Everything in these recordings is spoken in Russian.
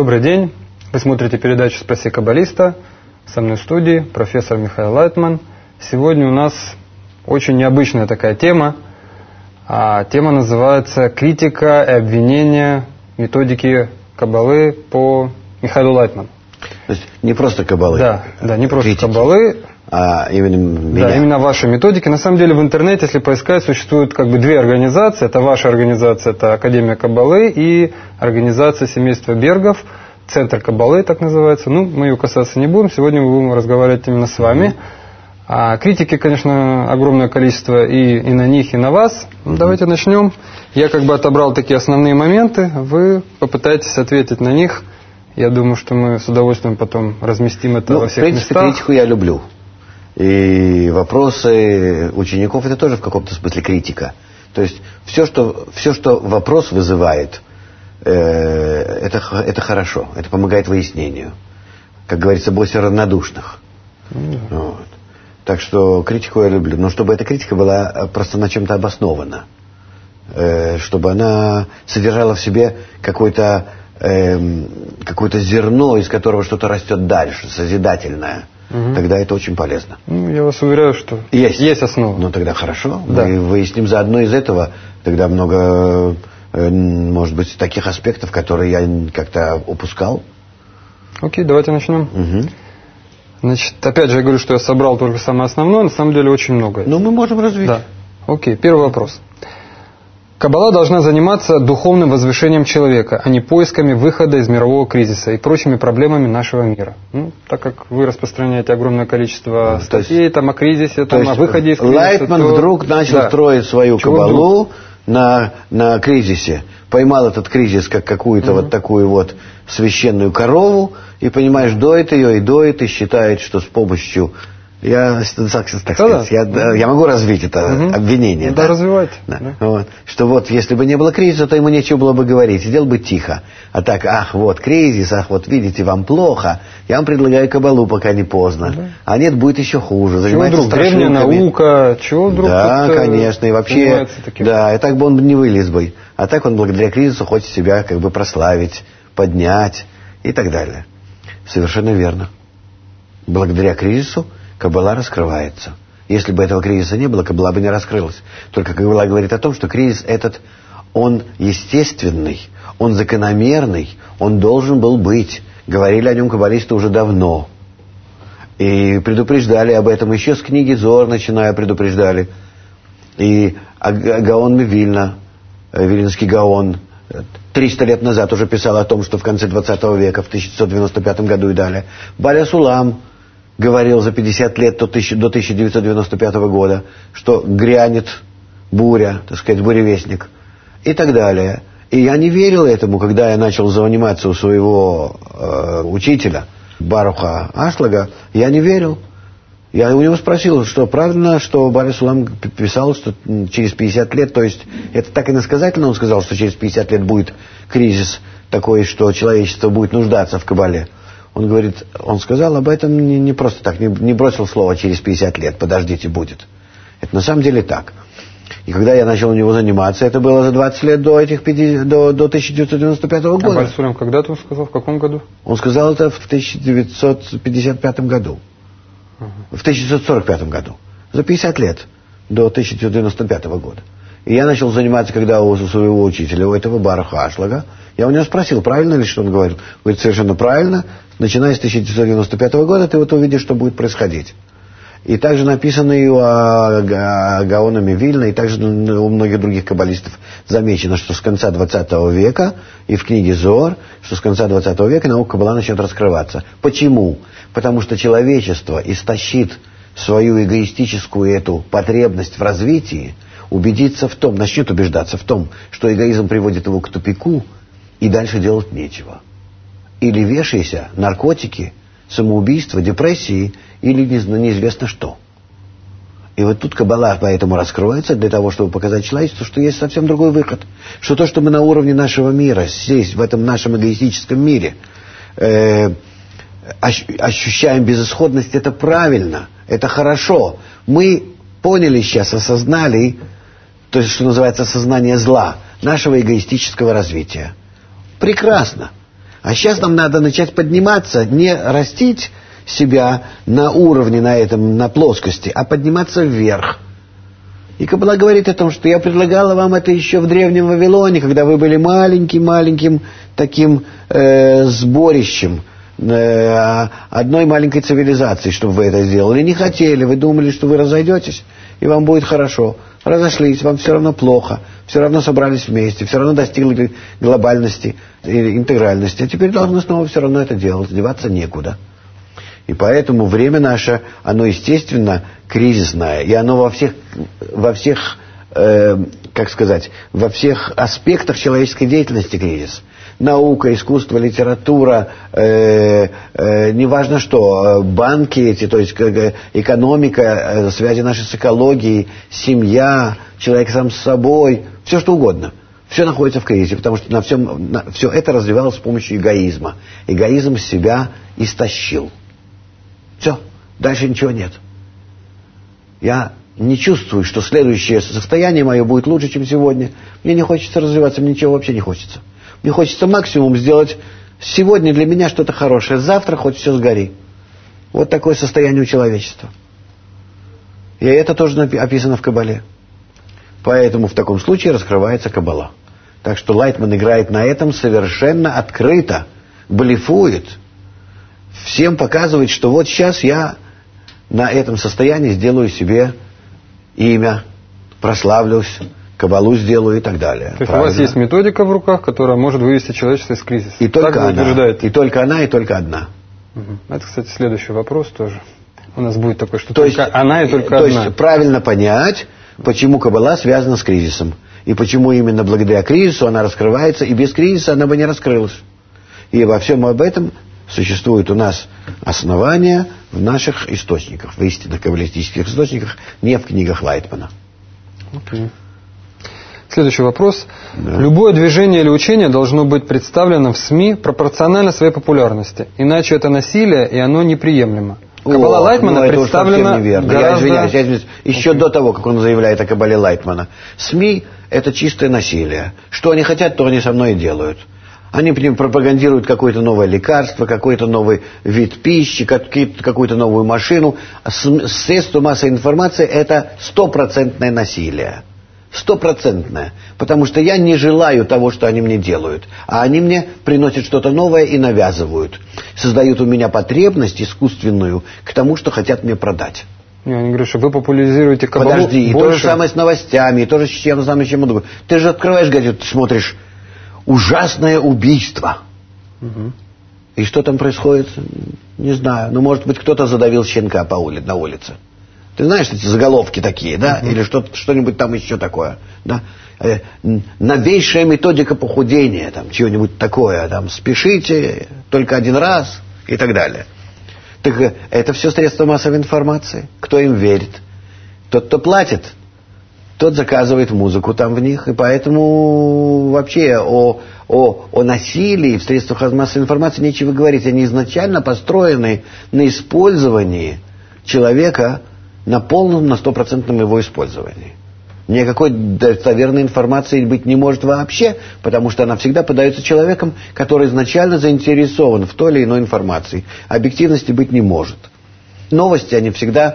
Добрый день. Вы смотрите передачу «Спроси каббалиста». Со мной в студии профессор Михаил Лайтман. Сегодня у нас очень необычная такая тема. Тема называется «Критика и обвинение методики каббалы по Михаилу Лайтману». То есть не просто каббалы. Да, не просто критики, каббалы. А именно меня. Да, именно ваши методики. На самом деле в интернете, если поискать, существуют как бы две организации. Это ваша организация, это Академия Каббалы, и организация семейства Бергов, Центр Каббалы, так называется. Мы ее касаться не будем. Сегодня мы будем разговаривать именно с вами. Критики, конечно, огромное количество и на них, и на вас. Давайте начнем. Я как бы отобрал такие основные моменты. Вы попытаетесь ответить на них. Я думаю, что мы с удовольствием потом разместим это во всех местах. В принципе, критику я люблю. И вопросы учеников — это тоже в каком-то смысле критика. То есть все, что вопрос вызывает, это хорошо. Это помогает выяснению. Как говорится, бойся равнодушных. Вот. Так что критику я люблю. Но чтобы эта критика была просто на чем-то обоснована. Чтобы она содержала в себе какое-то зерно, из которого что-то растет дальше, созидательное. Тогда это очень полезно. Я вас уверяю, что есть основа. Ну тогда хорошо. Да. Мы выясним заодно из этого тогда много, может быть, таких аспектов, которые я как-то упускал. Окей, давайте начнем. Значит, опять же, я говорю, что я собрал только самое основное, на самом деле очень много. Мы можем развить. Да. Окей, первый вопрос. Каббала должна заниматься духовным возвышением человека, а не поисками выхода из мирового кризиса и прочими проблемами нашего мира. Так как вы распространяете огромное количество статей о кризисе, о выходе из кризиса. Лайтман вдруг начал строить свою каббалу на кризисе. Поймал этот кризис как какую-то вот такую вот священную корову и, понимаешь, доит ее и доит, и считает, что с помощью... Я могу развить это обвинение. Да, развивайте. Да. Вот. Что вот, если бы не было кризиса, то ему нечего было бы говорить. Сидел бы тихо. А так, вот кризис, вот видите, вам плохо. Я вам предлагаю каббалу, пока не поздно. Да. А нет, будет еще хуже. Чего вдруг? Древняя наука. Чего вдруг? Да, конечно. И вообще, да, и так бы он не вылез бы. А так он благодаря кризису хочет себя как бы прославить, поднять и так далее. Совершенно верно. Благодаря кризису каббала раскрывается. Если бы этого кризиса не было, каббала бы не раскрылась. Только каббала говорит о том, что кризис этот, он естественный, он закономерный, он должен был быть. Говорили о нем каббалисты уже давно. И предупреждали об этом еще с книги Зоар, начиная, предупреждали. И Гаон Мивильна, Виленский Гаон, 300 лет назад уже писал о том, что в конце 20 века, в 1695 году и далее. Баля Сулам говорил за 50 лет до 1995 года, что грянет буря, так сказать, буревестник и так далее. И я не верил этому, когда я начал заниматься у своего учителя Баруха Ашлага. Я не верил. Я у него спросил, что правильно, что Баля Сулам писал, что через 50 лет, то есть это так иносказательно он сказал, что через 50 лет будет кризис такой, что человечество будет нуждаться в каббале. Он говорит, он сказал об этом не просто так, не бросил слово через 50 лет, подождите, будет. Это на самом деле так. И когда я начал у него заниматься, это было за 20 лет до 1995 года. А Баля Сулам когда-то он сказал, в каком году? Он сказал это в 1955 году. В 1945 году. За 50 лет до 1995 года. И я начал заниматься, когда у своего учителя, у этого Баруха Ашлага, я у него спросил, правильно ли, что он говорил. Говорит, совершенно правильно. Начиная с 1995 года ты вот увидишь, что будет происходить. И также написано и у Гаона Мивильна, и также у многих других каббалистов замечено, что с конца 20 века, и в книге Зоар, что с конца 20 века наука каббала начнет раскрываться. Почему? Потому что человечество истощит свою эгоистическую эту потребность в развитии, начнет убеждаться в том, что эгоизм приводит его к тупику, и дальше делать нечего. Или вешайся, наркотики, самоубийство, депрессии, или неизвестно что. И вот тут каббала поэтому раскроется для того, чтобы показать человечеству, что есть совсем другой выход. Что то, что мы на уровне нашего мира, здесь, в этом нашем эгоистическом мире, ощущаем безысходность, это правильно, это хорошо. Мы поняли сейчас, осознали, то есть, что называется, осознание зла, нашего эгоистического развития. Прекрасно. А сейчас нам надо начать подниматься, не растить себя на уровне, на этом, на плоскости, а подниматься вверх. И Каббала говорит о том, что я предлагала вам это еще в Древнем Вавилоне, когда вы были маленьким таким сборищем одной маленькой цивилизации, чтобы вы это сделали. Не хотели, вы думали, что вы разойдетесь, и вам будет хорошо. Разошлись, вам все равно плохо, все равно собрались вместе, все равно достигли глобальности, интегральности. А теперь должны снова все равно это делать, деваться некуда. И поэтому время наше, оно, естественно, кризисное, и оно во всех во всех аспектах человеческой деятельности кризис. Наука, искусство, литература, неважно что, банки эти, то есть экономика, связи нашей с экологией, семья, человек сам с собой, все что угодно. Все находится в кризисе, потому что все это развивалось с помощью эгоизма. Эгоизм себя истощил. Все, дальше ничего нет. Я не чувствую, что следующее состояние мое будет лучше, чем сегодня. Мне не хочется развиваться, мне ничего вообще не хочется. Мне хочется максимум сделать сегодня для меня что-то хорошее, завтра хоть все сгори. Вот такое состояние у человечества. И это тоже описано в Каббале. Поэтому в таком случае раскрывается Каббала. Так что Лайтман играет на этом совершенно открыто, блефует, всем показывает, что вот сейчас я на этом состоянии сделаю себе имя, прославлюсь, Каббалу сделаю и так далее. То есть у вас есть методика в руках, которая может вывести человечество из кризиса. И только она. И только она, и только одна. Угу. Это, кстати, следующий вопрос тоже. У нас будет такое, что только она и только одна. То есть правильно понять, почему Каббала связана с кризисом. И почему именно благодаря кризису она раскрывается, и без кризиса она бы не раскрылась. И во всем об этом существует у нас основания в наших источниках, в истинно каббалистических источниках, не в книгах Лайтмана. Okay. Следующий вопрос. Да. Любое движение или учение должно быть представлено в СМИ пропорционально своей популярности. Иначе это насилие, и оно неприемлемо. Каббала Лайтмана представлена гораздо... Я извиняюсь. Еще до того, как он заявляет о Каббале Лайтмана. СМИ – это чистое насилие. Что они хотят, то они со мной и делают. Они пропагандируют какое-то новое лекарство, какой-то новый вид пищи, какую-то новую машину. Средства массовой информации – это 100% насилие. 100%. Потому что я не желаю того, что они мне делают. А они мне приносят что-то новое и навязывают. Создают у меня потребность искусственную к тому, что хотят мне продать. Они говорят, что вы популяризируете Каббалу. Подожди, и то же самое с новостями, и то же с чем другим. Ты же открываешь газету, ты смотришь «Ужасное убийство». Угу. И что там происходит? Не знаю. Ну, может быть, кто-то задавил щенка на улице. Ты знаешь эти заголовки такие, да? Или что-нибудь там еще такое, да? Новейшая методика похудения, там, чего-нибудь такое, там, спешите, только один раз и так далее. Так это все средства массовой информации. Кто им верит? Тот, кто платит, тот заказывает музыку там в них. И поэтому вообще о насилии в средствах массовой информации нечего говорить. Они изначально построены на использовании человека, на полном, на 100% его использовании. Никакой достоверной информации быть не может вообще, потому что она всегда подается человеком, который изначально заинтересован в той или иной информации. Объективности быть не может. Новости, они всегда...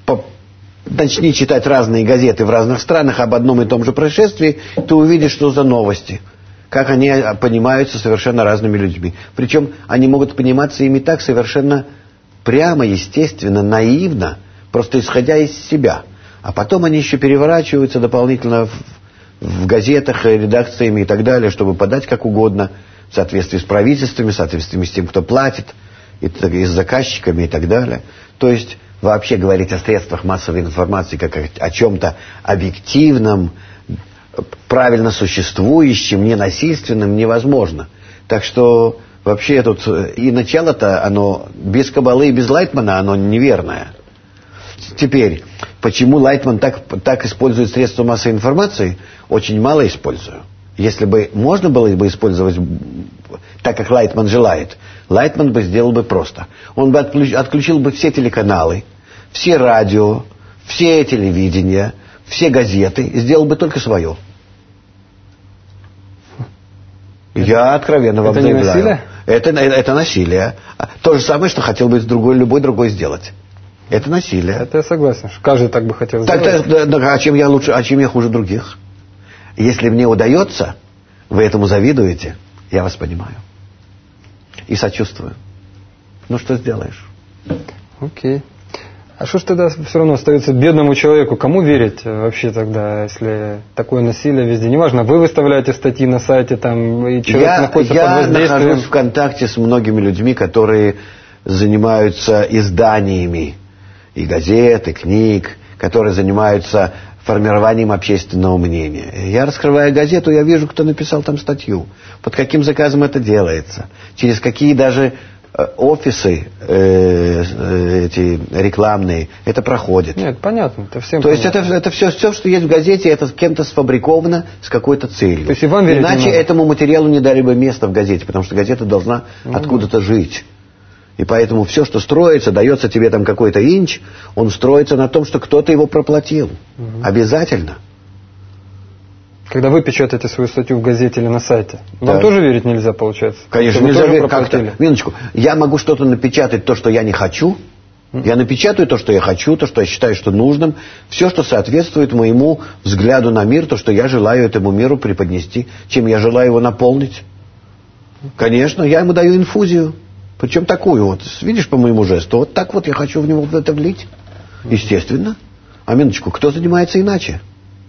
Начни читать разные газеты в разных странах об одном и том же происшествии, ты увидишь, что за новости. Как они понимаются совершенно разными людьми. Причем они могут пониматься ими так совершенно прямо, естественно, наивно, просто исходя из себя. А потом они еще переворачиваются дополнительно в газетах, редакциями и так далее, чтобы подать как угодно, в соответствии с правительствами, в соответствии с тем, кто платит, и с заказчиками и так далее. То есть вообще говорить о средствах массовой информации как о чем-то объективном, правильно существующем, ненасильственном невозможно. Так что вообще тут и начало-то, оно без Каббалы и без Лайтмана, оно неверное. Теперь, почему Лайтман так использует средства массовой информации? Очень мало использую. Если бы можно было бы использовать так, как Лайтман желает, Лайтман бы сделал бы просто. Он бы отключил бы все телеканалы, все радио, все телевидения, все газеты, и сделал бы только свое. Я откровенно вам заявляю. Это не насилие? Это насилие. То же самое, что хотел бы любой другой сделать. Это насилие. Это я согласен. Каждый так бы хотел сделать. А чем я лучше, а чем я хуже других? Если мне удается, вы этому завидуете, я вас понимаю. И сочувствую. Ну, что сделаешь? Окей. А что ж тогда все равно остается бедному человеку? Кому верить вообще тогда, если такое насилие везде? Неважно, вы выставляете статьи на сайте, там, и человек находится под воздействием. Я нахожусь в контакте с многими людьми, которые занимаются изданиями и газет, и книг, которые занимаются формированием общественного мнения. Я раскрываю газету, я вижу, кто написал там статью, под каким заказом это делается, через какие даже офисы эти рекламные это проходит. Нет, понятно, это всем. То есть это все, что есть в газете, это кем-то сфабриковано с какой-то целью. То есть и вам верить иначе этому материалу не дали бы места в газете, потому что газета должна откуда-то жить. И поэтому все, что строится, дается тебе там какой-то инч, он строится на том, что кто-то его проплатил. Обязательно. Когда вы печатаете свою статью в газете или на сайте, вам тоже верить нельзя, получается? Конечно, нельзя верить как-то. Минуточку, я могу что-то напечатать, то, что я не хочу. Я напечатаю то, что я хочу, то, что я считаю, что нужным. Все, что соответствует моему взгляду на мир, то, что я желаю этому миру преподнести, чем я желаю его наполнить. Конечно, я ему даю инфузию. Причем такую вот, видишь по моему жесту, вот так вот я хочу в него это влить. Естественно. А минуточку, кто занимается иначе?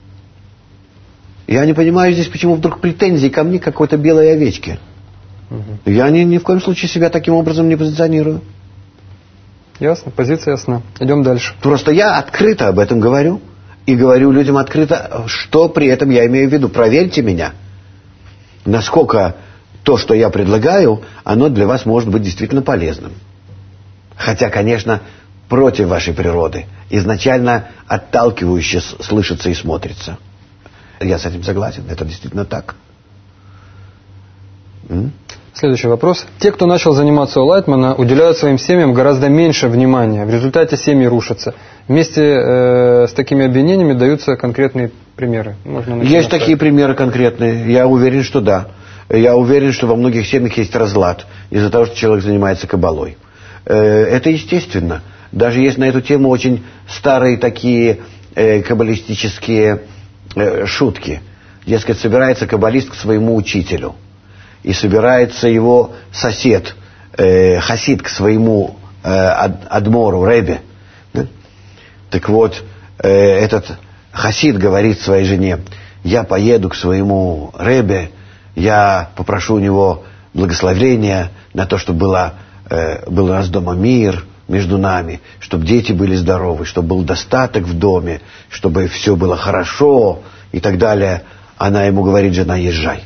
Я не понимаю здесь, почему вдруг претензии ко мне какой-то белой овечки. Я ни в коем случае себя таким образом не позиционирую. Ясно, позиция ясна. Идем дальше. Просто я открыто об этом говорю. И говорю людям открыто, что при этом я имею в виду. Проверьте меня, насколько то, что я предлагаю, оно для вас может быть действительно полезным. Хотя, конечно, против вашей природы. Изначально отталкивающе слышится и смотрится. Я с этим согласен, это действительно так. Следующий вопрос. Те, кто начал заниматься у Лайтмана, уделяют своим семьям гораздо меньше внимания. В результате семьи рушатся. Вместе с такими обвинениями даются конкретные примеры. Есть такие примеры конкретные. Я уверен, что да. Я уверен, что во многих семьях есть разлад из-за того, что человек занимается каббалой. Это естественно. Даже есть на эту тему очень старые такие каббалистические шутки. Дескать, собирается каббалист к своему учителю. И собирается его сосед, хасид, к своему адмору, ребе. Да? Так вот, этот хасид говорит своей жене: я поеду к своему ребе, я попрошу у него благословения на то, чтобы был у нас дома мир между нами, чтобы дети были здоровы, чтобы был достаток в доме, чтобы все было хорошо и так далее. Она ему говорит: жена, езжай.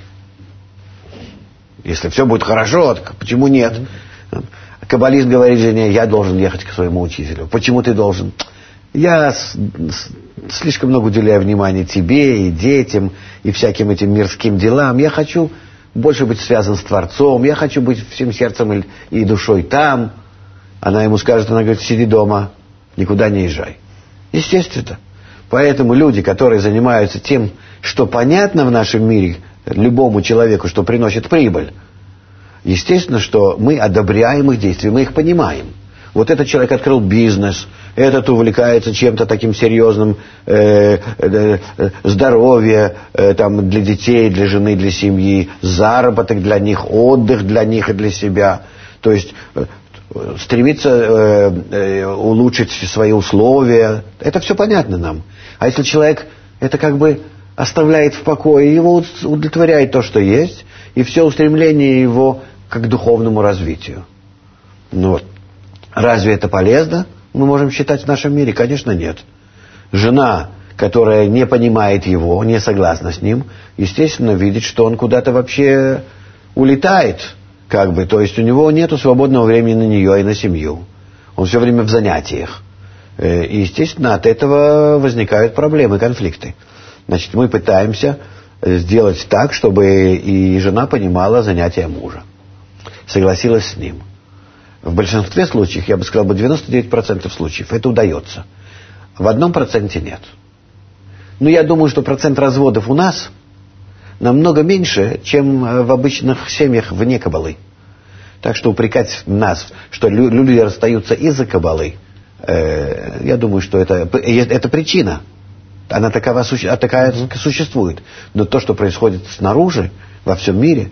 Если все будет хорошо, так почему нет? Каббалист говорит жене: я должен ехать к своему учителю. Почему ты должен? Я слишком много уделяю внимания тебе и детям, и всяким этим мирским делам. Я хочу больше быть связан с Творцом, я хочу быть всем сердцем и душой там. Она ему скажет, она говорит: сиди дома, никуда не езжай. Естественно. Поэтому люди, которые занимаются тем, что понятно в нашем мире любому человеку, что приносит прибыль, естественно, что мы одобряем их действия, мы их понимаем. Вот этот человек открыл бизнес, этот увлекается чем-то таким серьезным, здоровье там, для детей, для жены, для семьи, заработок для них, отдых для них и для себя. То есть стремится улучшить свои условия. Это все понятно нам. А если человек это как бы оставляет в покое, его удовлетворяет то, что есть, и все устремление его к духовному развитию. Ну вот. Разве это полезно? Мы можем считать в нашем мире? Конечно, нет. Жена, которая не понимает его, не согласна с ним, естественно, видит, что он куда-то вообще улетает, как бы. То есть у него нет свободного времени на нее и на семью. Он все время в занятиях. И, естественно, от этого возникают проблемы, конфликты. Значит, мы пытаемся сделать так, чтобы и жена понимала занятия мужа. Согласилась с ним. В большинстве случаев, я бы сказал, 99% случаев это удается. В 1% нет. Но я думаю, что процент разводов у нас намного меньше, чем в обычных семьях вне каббалы. Так что упрекать нас, что люди расстаются из-за каббалы, я думаю, что это причина. Она такая существует. Но то, что происходит снаружи, во всем мире,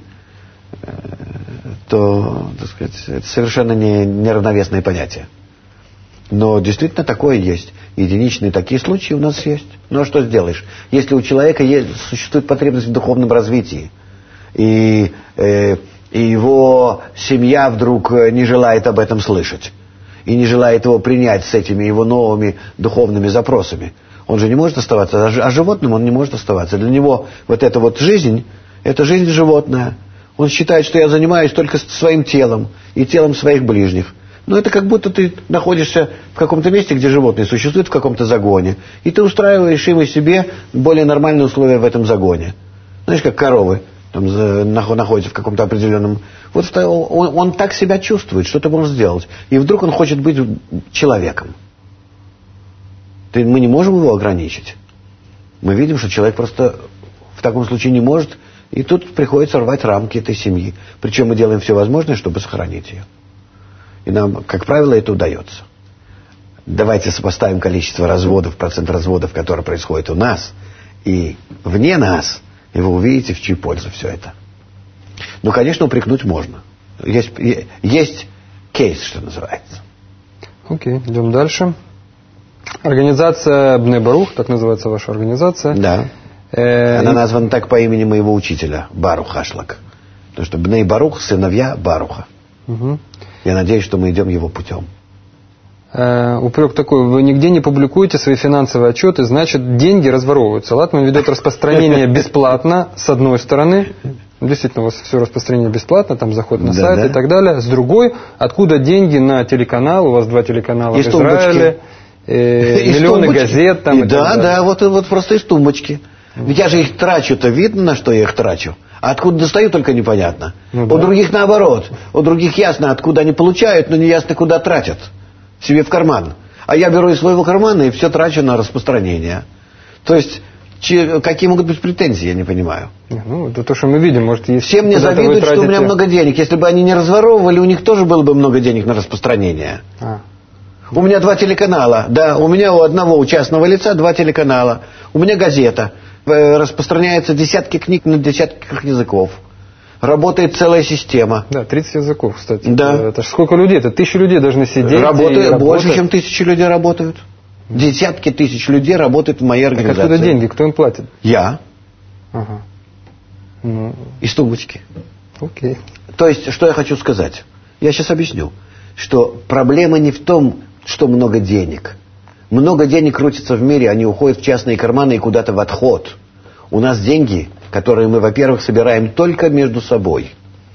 то, так сказать, это совершенно неравновесное понятие. Но действительно такое есть. Единичные такие случаи у нас есть. Ну а что сделаешь? Если у человека существует потребность в духовном развитии, и его семья вдруг не желает об этом слышать, и не желает его принять с этими его новыми духовными запросами, он же не может оставаться, а животным он не может оставаться. Для него вот эта вот жизнь, это жизнь животная. Он считает, что я занимаюсь только своим телом и телом своих ближних. Но это как будто ты находишься в каком-то месте, где животные существуют, в каком-то загоне. И ты устраиваешь им и себе более нормальные условия в этом загоне. Знаешь, как коровы там находятся в каком-то определенном... Вот он так себя чувствует, что ты можешь сделать. И вдруг он хочет быть человеком. Мы не можем его ограничить. Мы видим, что человек просто в таком случае не может... И тут приходится рвать рамки этой семьи. Причем мы делаем все возможное, чтобы сохранить ее. И нам, как правило, это удается. Давайте сопоставим количество разводов, процент разводов, которые происходят у нас, и вне нас, и вы увидите, в чью пользу все это. Ну, конечно, упрекнуть можно. Есть кейс, что называется. Окей, идем дальше. Организация Бней Барух, так называется ваша организация. Да. Она названа так по имени моего учителя, Барух Ашлак. Потому что Бней Барух — сыновья Баруха. Угу. Я надеюсь, что мы идем его путем. Упрек такой: вы нигде не публикуете свои финансовые отчеты, значит, деньги разворовываются. Латман ведет распространение бесплатно, с одной стороны. Действительно, у вас все распространение бесплатно, там заход на сайт и так далее. С другой, откуда деньги на телеканал? У вас 2 телеканала в Израиле, миллионы газет там и так далее. Да, вот просто из тумбочки. Ведь я же их трачу-то, видно, на что я их трачу. А откуда достаю, только непонятно. У других наоборот. У других ясно, откуда они получают, но не ясно, куда тратят. Себе в карман. А я беру из своего кармана и все трачу на распространение. То есть, какие могут быть претензии, я не понимаю. Ну, это то, что мы видим. Может, есть... Все мне завидуют, что у меня много денег. Если бы они не разворовывали, у них тоже было бы много денег на распространение. У меня 2 телеканала. Да, у меня у одного частного лица 2 телеканала. У меня газета. Распространяется десятки книг на десятках языков. Работает целая система. Да, 30 языков, кстати. Да. Это ж сколько людей? Это 1000 людей должны сидеть. Работает больше, чем 1000 людей работают. Десятки тысяч людей работают в моей организации. А откуда деньги? Кто им платит? Я. Ага. Из тумбочки. Окей. То есть, что я хочу сказать? Я сейчас объясню. Что проблема не в том, что много денег. Много денег крутится в мире, они уходят в частные карманы и куда-то в отход. У нас деньги, которые мы, во-первых, собираем только между собой.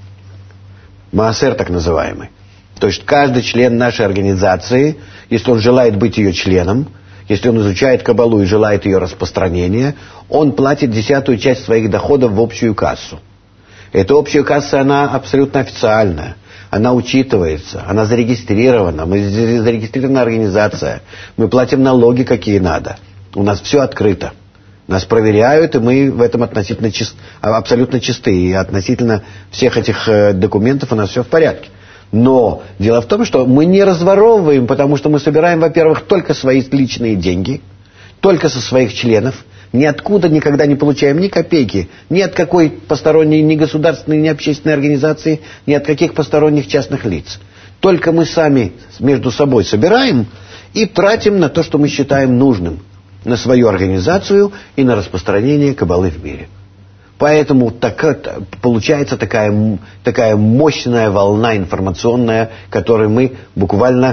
Маасер так называемый. То есть каждый член нашей организации, если он желает быть ее членом, если он изучает каббалу и желает ее распространения, он платит 10-ю часть своих доходов в общую кассу. Эта общая касса, она абсолютно официальная. Она учитывается, она зарегистрирована, мы зарегистрирована организация, мы платим налоги, какие надо. У нас все открыто. Нас проверяют, и мы в этом относительно абсолютно чисты. И относительно всех этих документов у нас все в порядке. Но дело в том, что мы не разворовываем, потому что мы собираем, во-первых, только свои личные деньги, только со своих членов. Ниоткуда никогда не получаем ни копейки, ни от какой посторонней, ни государственной, ни общественной организации, ни от каких посторонних частных лиц. Только мы сами между собой собираем и тратим на то, что мы считаем нужным, на свою организацию и на распространение каббалы в мире. Поэтому получается такая мощная волна информационная, которой мы буквально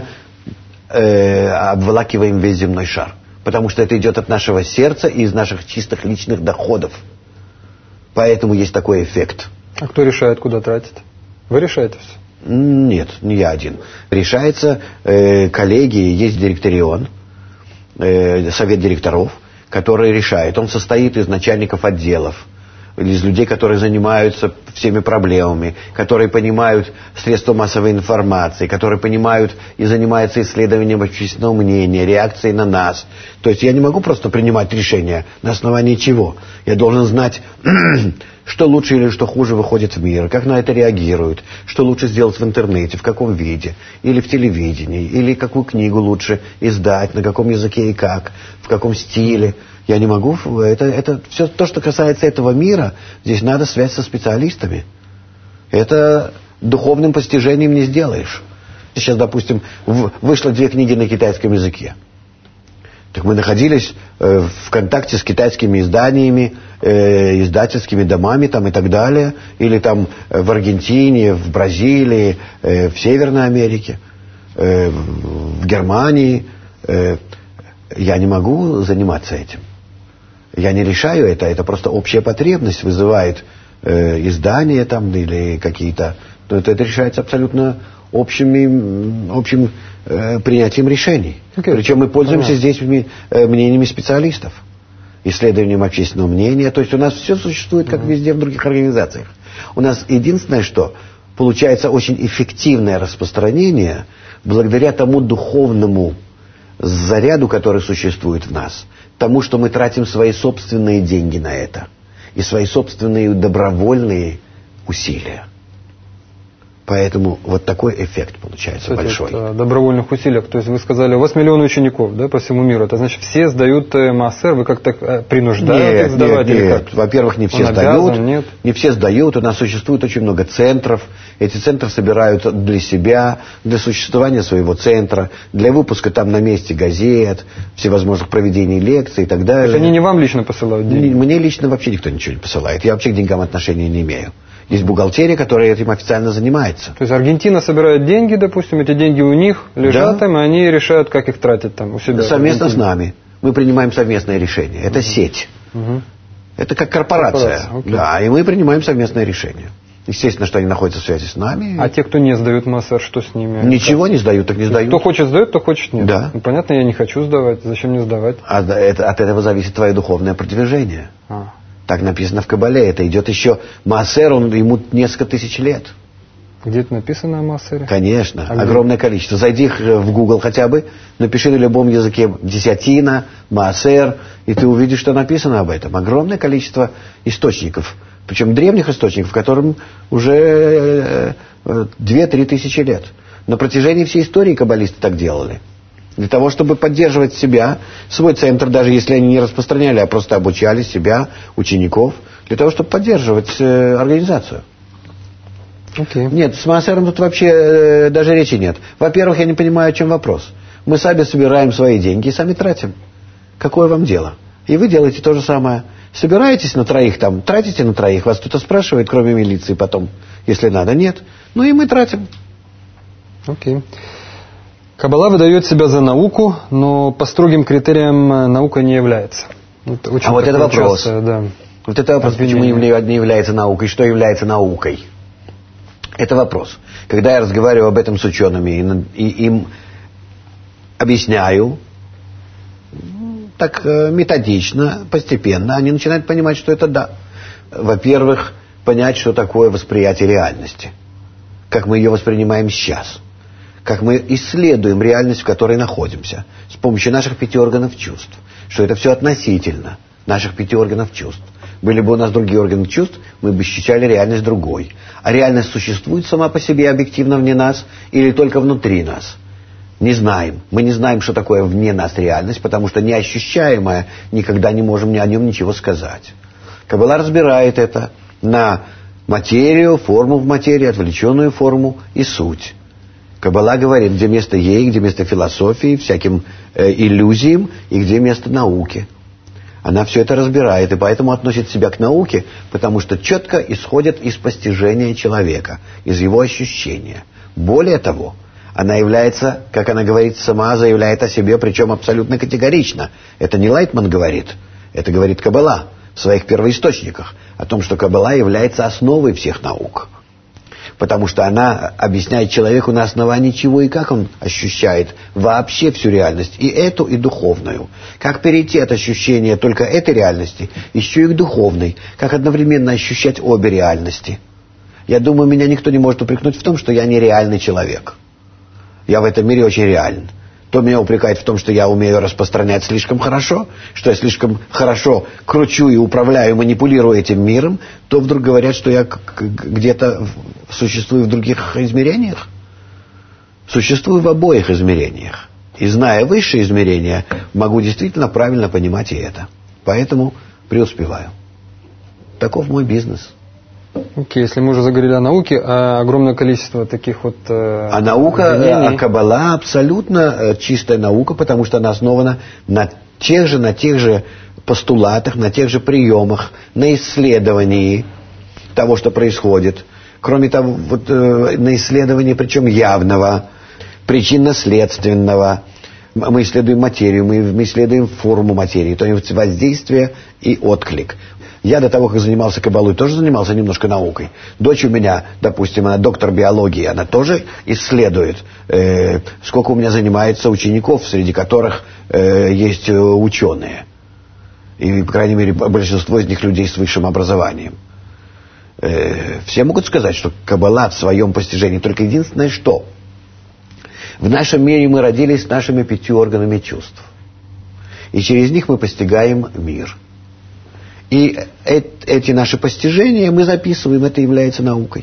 обволакиваем весь земной шар. Потому что это идет от нашего сердца и из наших чистых личных доходов. Поэтому есть такой эффект. А кто решает, куда тратить? Вы решаете все? Нет, не я один. Решается коллегия, есть директорион, совет директоров, который решает. Он состоит из начальников отделов, из людей, которые занимаются всеми проблемами, которые понимают средства массовой информации, которые понимают и занимаются исследованием общественного мнения, реакцией на нас. То есть я не могу просто принимать решения на основании чего. Я должен знать, что лучше или что хуже выходит в мир, как на это реагируют, что лучше сделать в интернете, в каком виде, или в телевидении, или какую книгу лучше издать, на каком языке и как, в каком стиле. Я не могу, это все то, что касается этого мира, здесь надо связь со специалистами. Это духовным постижением не сделаешь. Сейчас, допустим, вышло 2 книги на китайском языке. Так мы находились в контакте с китайскими изданиями, издательскими домами там, и так далее. Или там в Аргентине, в Бразилии, в Северной Америке, в Германии. Я не могу заниматься этим. Я не решаю это просто общая потребность вызывает издания там или какие-то... Это решается абсолютно общим принятием решений. Причем мы пользуемся здесь мнениями специалистов, исследованием общественного мнения. То есть у нас все существует, как везде в других организациях. У нас единственное, что получается очень эффективное распространение благодаря тому духовному заряду, который существует в нас, тому, что мы тратим свои собственные деньги на это и свои собственные добровольные усилия. Поэтому вот такой эффект получается. Кстати, большой. О добровольных усилиях. То есть вы сказали, у вас миллионы учеников, да, по всему миру. Это значит, все сдают МАСР, вы как-то принуждаете их сдавать? Нет. Во-первых, не все сдают. Нет? Не все сдают. У нас существует очень много центров. Эти центры собирают для себя, для существования своего центра, для выпуска там на месте газет, всевозможных проведений лекций и так далее. То есть они не вам лично посылают деньги? Мне лично вообще никто ничего не посылает. Я вообще к деньгам отношения не имею. Есть бухгалтерия, которая этим официально занимается. То есть Аргентина собирает деньги, допустим, эти деньги у них лежат там, и они решают, как их тратить там у себя. Совместно с нами. Мы принимаем совместное решение. Это сеть. Это как корпорация. Да, и мы принимаем совместное решение. Естественно, что они находятся в связи с нами. А те, кто не сдают МАСР, что с ними? Ничего не сдают, так не сдают. Кто хочет сдает, кто хочет нет. Да. Ну, понятно, я не хочу сдавать. Зачем мне сдавать? От этого зависит твое духовное продвижение. Так написано в Кабале. Это идет еще... Маасер, ему несколько тысяч лет. Где это написано о Маасере? Конечно. Огромное количество. Зайди в Google хотя бы, напиши на любом языке десятина, Маасер, и ты увидишь, что написано об этом. Огромное количество источников. Причем древних источников, которым уже 2-3 тысячи лет. На протяжении всей истории каббалисты так делали. Для того, чтобы поддерживать себя, свой центр, даже если они не распространяли, а просто обучали себя, учеников, для того, чтобы поддерживать организацию. Нет, с Маасером тут вообще даже речи нет. Во-первых, я не понимаю, о чем вопрос. Мы сами собираем свои деньги и сами тратим. Какое вам дело? И вы делаете то же самое. Собираетесь на троих там, тратите на троих, вас кто-то спрашивает, кроме милиции потом, если надо, нет. Ну и мы тратим. Каббала выдает себя за науку, но по строгим критериям наука не является. Вот это вопрос. Вот это вопрос, почему не является наукой, что является наукой. Это вопрос. Когда я разговариваю об этом с учеными и им объясняю, так методично, постепенно, они начинают понимать, что это да. Во-первых, понять, что такое восприятие реальности. Как мы ее воспринимаем сейчас. Как мы исследуем реальность, в которой находимся, с помощью наших 5 органов чувств. Что это все относительно наших 5 органов чувств. Были бы у нас другие органы чувств, мы бы ощущали реальность другой. А реальность существует сама по себе объективно вне нас или только внутри нас? Не знаем. Мы не знаем, что такое вне нас реальность, потому что неощущаемое никогда не можем о нем ничего сказать. Каббала разбирает это на материю, форму в материи, отвлеченную форму и суть. Каббала говорит, где место ей, где место философии, всяким иллюзиям и где место науке. Она все это разбирает и поэтому относит себя к науке, потому что четко исходит из постижения человека, из его ощущения. Более того, она является, как она говорит, сама заявляет о себе, причем абсолютно категорично. Это не Лайтман говорит, это говорит Каббала в своих первоисточниках, о том, что Каббала является основой всех наук. потому что она объясняет человеку на основании чего и как он ощущает вообще всю реальность, и эту, и духовную. Как перейти от ощущения только этой реальности еще и к духовной, как одновременно ощущать обе реальности. Я думаю, меня никто не может упрекнуть в том, что я нереальный человек. Я в этом мире очень реален. То меня упрекает в том, что я умею распространять слишком хорошо, что я слишком хорошо кручу и управляю, манипулирую этим миром, то вдруг говорят, что я где-то существую в других измерениях. Существую в обоих измерениях. И зная высшие измерения, могу действительно правильно понимать и это. Поэтому преуспеваю. Таков мой бизнес. Окей, если мы уже заговорили о науке, огромное количество таких вот... А наука, Каббала абсолютно чистая наука, потому что она основана на тех же постулатах, на тех же приемах, на исследовании того, что происходит. Кроме того, вот, на исследовании, причем явного, причинно-следственного. Мы исследуем материю, мы исследуем форму материи, то есть воздействие и отклик. Я до того, как занимался каббалой, тоже занимался немножко наукой. Дочь у меня, допустим, она доктор биологии, она тоже исследует, сколько у меня занимается учеников, среди которых есть ученые. И, по крайней мере, большинство из них людей с высшим образованием. Все могут сказать, что каббала в своем постижении, только единственное, что в нашем мире мы родились с нашими 5 органами чувств. И через них мы постигаем мир. И эти наши постижения мы записываем, это является наукой.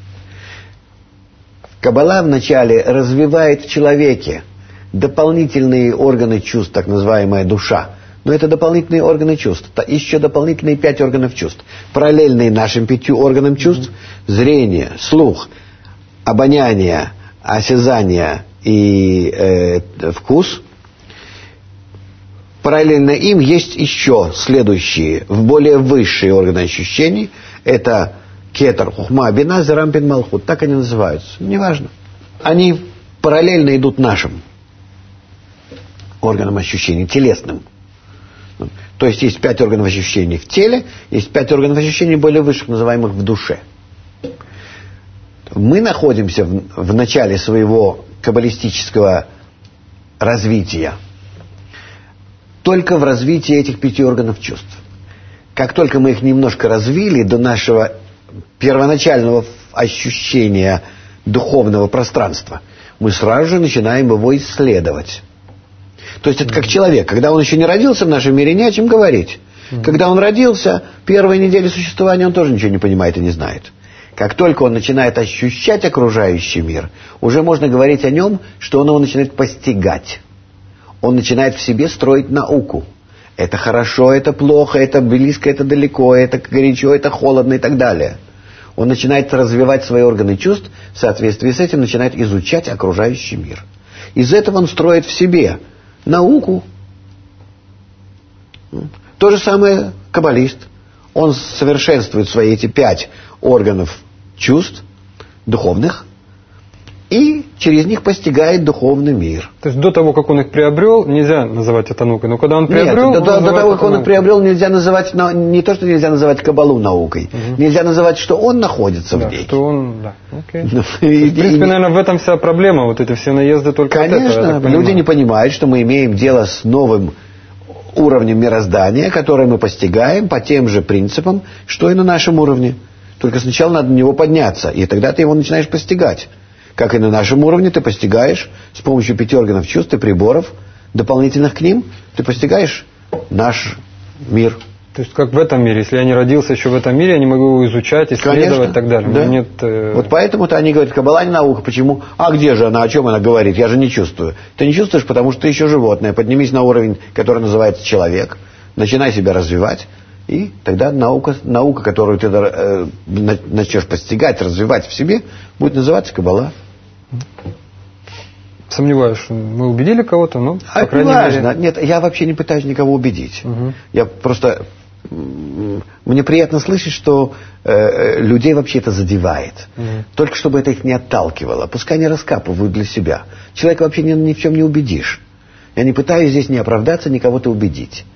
Каббала вначале развивает в человеке дополнительные органы чувств, так называемая душа. Но это дополнительные органы чувств. Еще дополнительные 5 органов чувств. Параллельные нашим 5 органам чувств. Зрение, слух, обоняние, осязание и вкус. Параллельно им есть еще следующие, более высшие органы ощущений. Это кетер, хухма, бина, зерампин, малхут. Так они называются. Неважно. Они параллельно идут нашим органам ощущений, телесным. То есть есть 5 органов ощущений в теле, есть 5 органов ощущений более высших, называемых в душе. Мы находимся в начале своего каббалистического развития только в развитии этих 5 органов чувств. Как только мы их немножко развили до нашего первоначального ощущения духовного пространства, мы сразу же начинаем его исследовать. То есть это как человек, когда он еще не родился в нашем мире, не о чем говорить. Когда он родился, первые недели существования он тоже ничего не понимает и не знает. Как только он начинает ощущать окружающий мир, уже можно говорить о нем, что он его начинает постигать. Он начинает в себе строить науку. Это хорошо, это плохо, это близко, это далеко, это горячо, это холодно и так далее. Он начинает развивать свои органы чувств, в соответствии с этим начинает изучать окружающий мир. Из этого он строит в себе науку. То же самое каббалист. Он совершенствует свои эти 5 органов чувств духовных и через них постигает духовный мир. То есть до того, как он их приобрел, нельзя называть это наукой. Но когда он приобрел... Нет, до того, как он их приобрел, нельзя называть... Не то, что нельзя называть каббалу наукой. Нельзя называть, что он находится в ней. Что он... Да, окей. В принципе, наверное, в этом вся проблема. Вот эти все наезды только от этого. Конечно, люди не понимают, что мы имеем дело с новым уровнем мироздания, который мы постигаем по тем же принципам, что и на нашем уровне. Только сначала надо на него подняться, и тогда ты его начинаешь постигать. Как и на нашем уровне ты постигаешь с помощью 5 органов чувств и приборов, дополнительных к ним, ты постигаешь наш мир. То есть как в этом мире. Если я не родился еще в этом мире, я не могу его изучать, исследовать и так далее. Да. Нет, вот поэтому-то они говорят, каббала не наука. Почему? А где же она, о чем она говорит? Я же не чувствую. Ты не чувствуешь, потому что ты еще животное. Поднимись на уровень, который называется человек. Начинай себя развивать. И тогда наука, которую ты начнешь постигать, развивать в себе, будет называться каббала. Сомневаюсь, что мы убедили кого-то, но, по крайней мере... Нет, я вообще не пытаюсь никого убедить. Я просто... Мне приятно слышать, что людей вообще это задевает. Только чтобы это их не отталкивало. Пускай они раскапывают для себя. Человека вообще ни в чем не убедишь. Я не пытаюсь здесь ни оправдаться, ни кого-то убедить.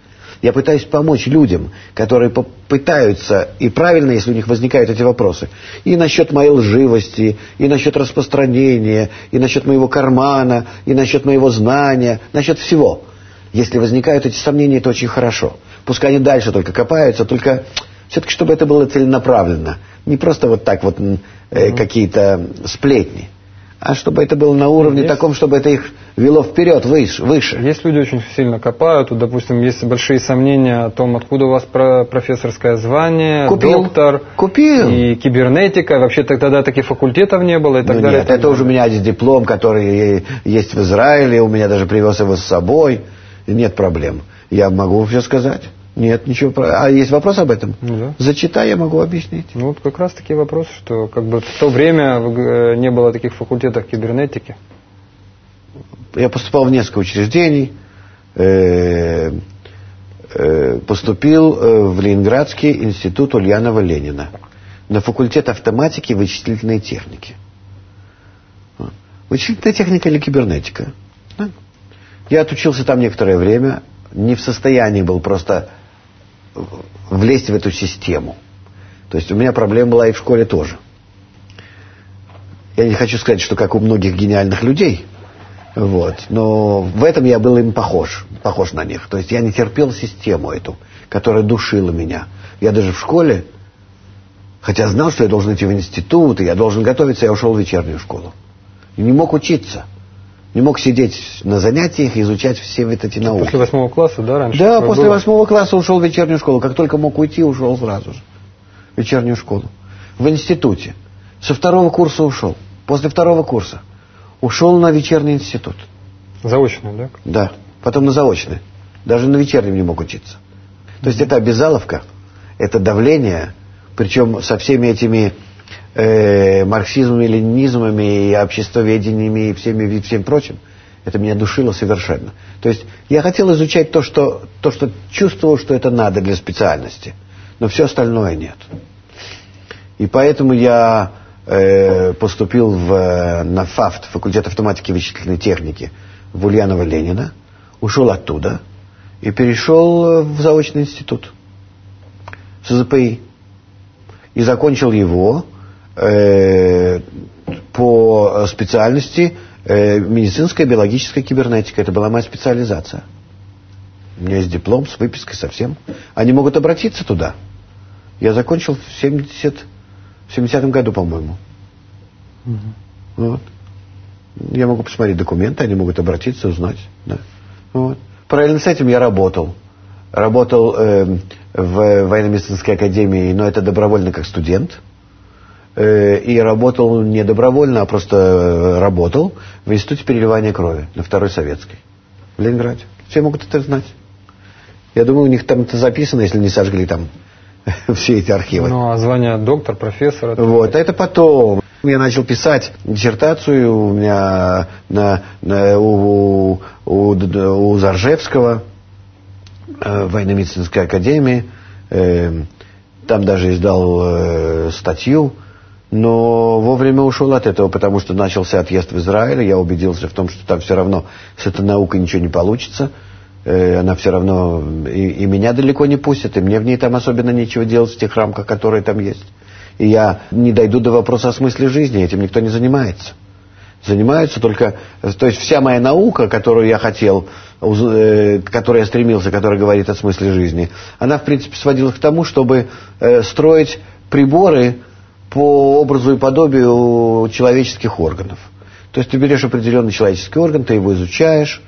Я пытаюсь помочь людям, которые пытаются, и правильно, если у них возникают эти вопросы, и насчет моей лживости, и насчет распространения, и насчет моего кармана, и насчет моего знания, насчет всего. Если возникают эти сомнения, это очень хорошо. Пускай они дальше только копаются, только все-таки, чтобы это было целенаправленно. Не просто вот так вот какие-то сплетни, а чтобы это было на уровне таком, чтобы это их вело вперед, выше. Есть люди очень сильно копают. Вот, допустим, есть большие сомнения о том, откуда у вас профессорское звание, доктор, и кибернетика. Вообще тогда таких факультетов не было и так далее. Нет, это уже у меня есть диплом, который есть в Израиле, у меня даже привез его с собой. Нет проблем. Я могу все сказать. Нет, ничего. А есть вопрос об этом? Да. Зачитай, я могу объяснить. Ну, вот как раз такие вопросы, что как бы в то время не было таких факультетов кибернетики. Я поступал в несколько учреждений, поступил в Ленинградский институт Ульянова Ленина на факультет автоматики и вычислительной техники. Вычислительная техника или кибернетика? Да? Я отучился там некоторое время, не в состоянии был просто влезть в эту систему. То есть у меня проблема была и в школе тоже. Я не хочу сказать, что как у многих гениальных людей, вот, но в этом я был им похож на них. То есть я не терпел систему эту, которая душила меня. Я даже в школе, хотя знал, что я должен идти в институт, и я должен готовиться, я ушел в вечернюю школу. И не мог учиться. Не мог сидеть на занятиях и изучать все вот эти науки. После 8 класса, да, раньше? Да, после 8 класса ушел в вечернюю школу. Как только мог уйти, ушел сразу же. В вечернюю школу. В институте. Со 2 курса ушел. После 2 курса ушел на вечерний институт. Заочный, да? Да. Потом на заочный. Даже на вечернем не мог учиться. То есть это обязаловка, это давление, причем со всеми этими марксизмами, ленинизмами и обществоведениями и всем прочим, это меня душило совершенно. То есть я хотел изучать то, что чувствовал, что это надо для специальности, но все остальное нет. И поэтому я поступил на ФАФТ, факультет автоматики и вычислительной техники, в Ульянова Ленина, ушел оттуда и перешел в заочный институт СЗПИ. И закончил его по специальности медицинская биологическая кибернетика. Это была моя специализация. У меня есть диплом с выпиской совсем. Они могут обратиться туда. Я закончил в 70-м году, по-моему. Вот. Я могу посмотреть документы, они могут обратиться, узнать. Да. Вот. Параллельно с этим я работал. Работал в военно-медицинской академии, но это добровольно как студент. И работал не добровольно, а просто работал в институте переливания крови на Второй Советской в Ленинграде. Все могут это знать. Я думаю, у них там это записано, если не сожгли там все эти архивы. Ну, а звание доктор, профессор? Вот, это потом. Я начал писать диссертацию у меня у Заржевского в военно-медицинской академии. Там даже издал статью. Но вовремя ушел от этого, потому что начался отъезд в Израиль. Я убедился в том, что там все равно с этой наукой ничего не получится. Она все равно и меня далеко не пустит, и мне в ней там особенно нечего делать в тех рамках, которые там есть. И я не дойду до вопроса о смысле жизни, этим никто не занимается. Занимаются только... То есть вся моя наука, которую я хотел, к которой я стремился, которая говорит о смысле жизни, она, в принципе, сводилась к тому, чтобы строить приборы по образу и подобию человеческих органов. То есть ты берешь определенный человеческий орган, ты его изучаешь.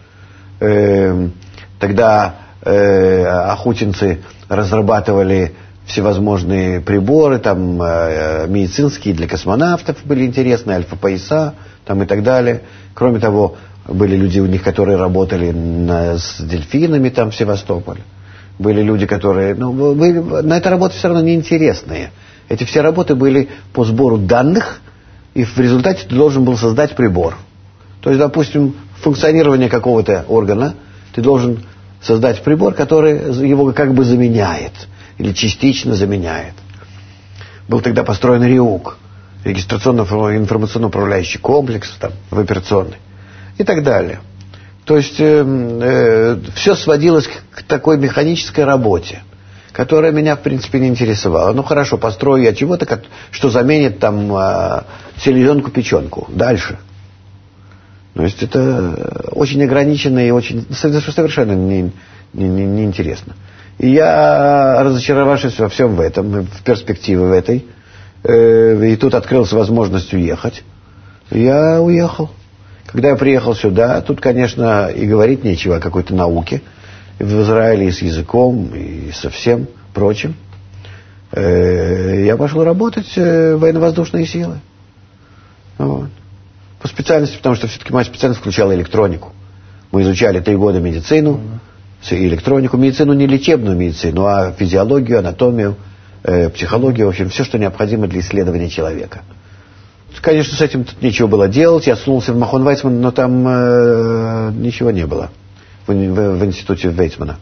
Тогда охотинцы разрабатывали всевозможные приборы, там медицинские для космонавтов были интересные, альфа-пояса там и так далее. Кроме того, были люди у них, которые работали с дельфинами там в Севастополе. Были люди, которые... на этой работе все равно неинтересные. Эти все работы были по сбору данных, и в результате ты должен был создать прибор. То есть, допустим, функционирование какого-то органа, ты должен создать прибор, который его как бы заменяет, или частично заменяет. Был тогда построен РИУК, регистрационно-информационно-управляющий комплекс, там, в операционной, и так далее. То есть все сводилось к такой механической работе, которая меня, в принципе, не интересовала. Ну, хорошо, построю я чего-то, что заменит там селезенку-печенку. Дальше. То есть это очень ограниченно и очень совершенно неинтересно. И я, разочаровавшись во всем в этом, в перспективе в этой, и тут открылась возможность уехать, я уехал. Когда я приехал сюда, тут, конечно, и говорить нечего о какой-то науке. В Израиле и с языком, и со всем прочим. Я пошел работать в военно-воздушные силы. Вот. По специальности, потому что все-таки моя специальность включала электронику. Мы изучали 3 года медицину, электронику. Медицину не лечебную медицину, а физиологию, анатомию, психологию. В общем, все, что необходимо для исследования человека. Конечно, с этим тут нечего было делать. Я сунулся в Махон Вайцман, но там ничего не было. В институте Вейцмана.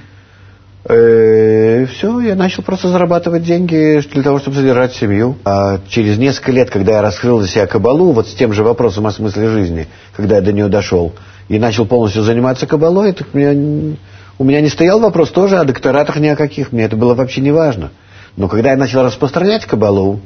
Все, я начал просто зарабатывать деньги для того, чтобы содержать семью. А через несколько лет, когда я раскрыл для себя каббалу, вот с тем же вопросом о смысле жизни, когда я до нее дошел, и начал полностью заниматься каббалой, так у меня не стоял вопрос тоже о докторатах ни о каких. Мне это было вообще не важно. Но когда я начал распространять каббалу,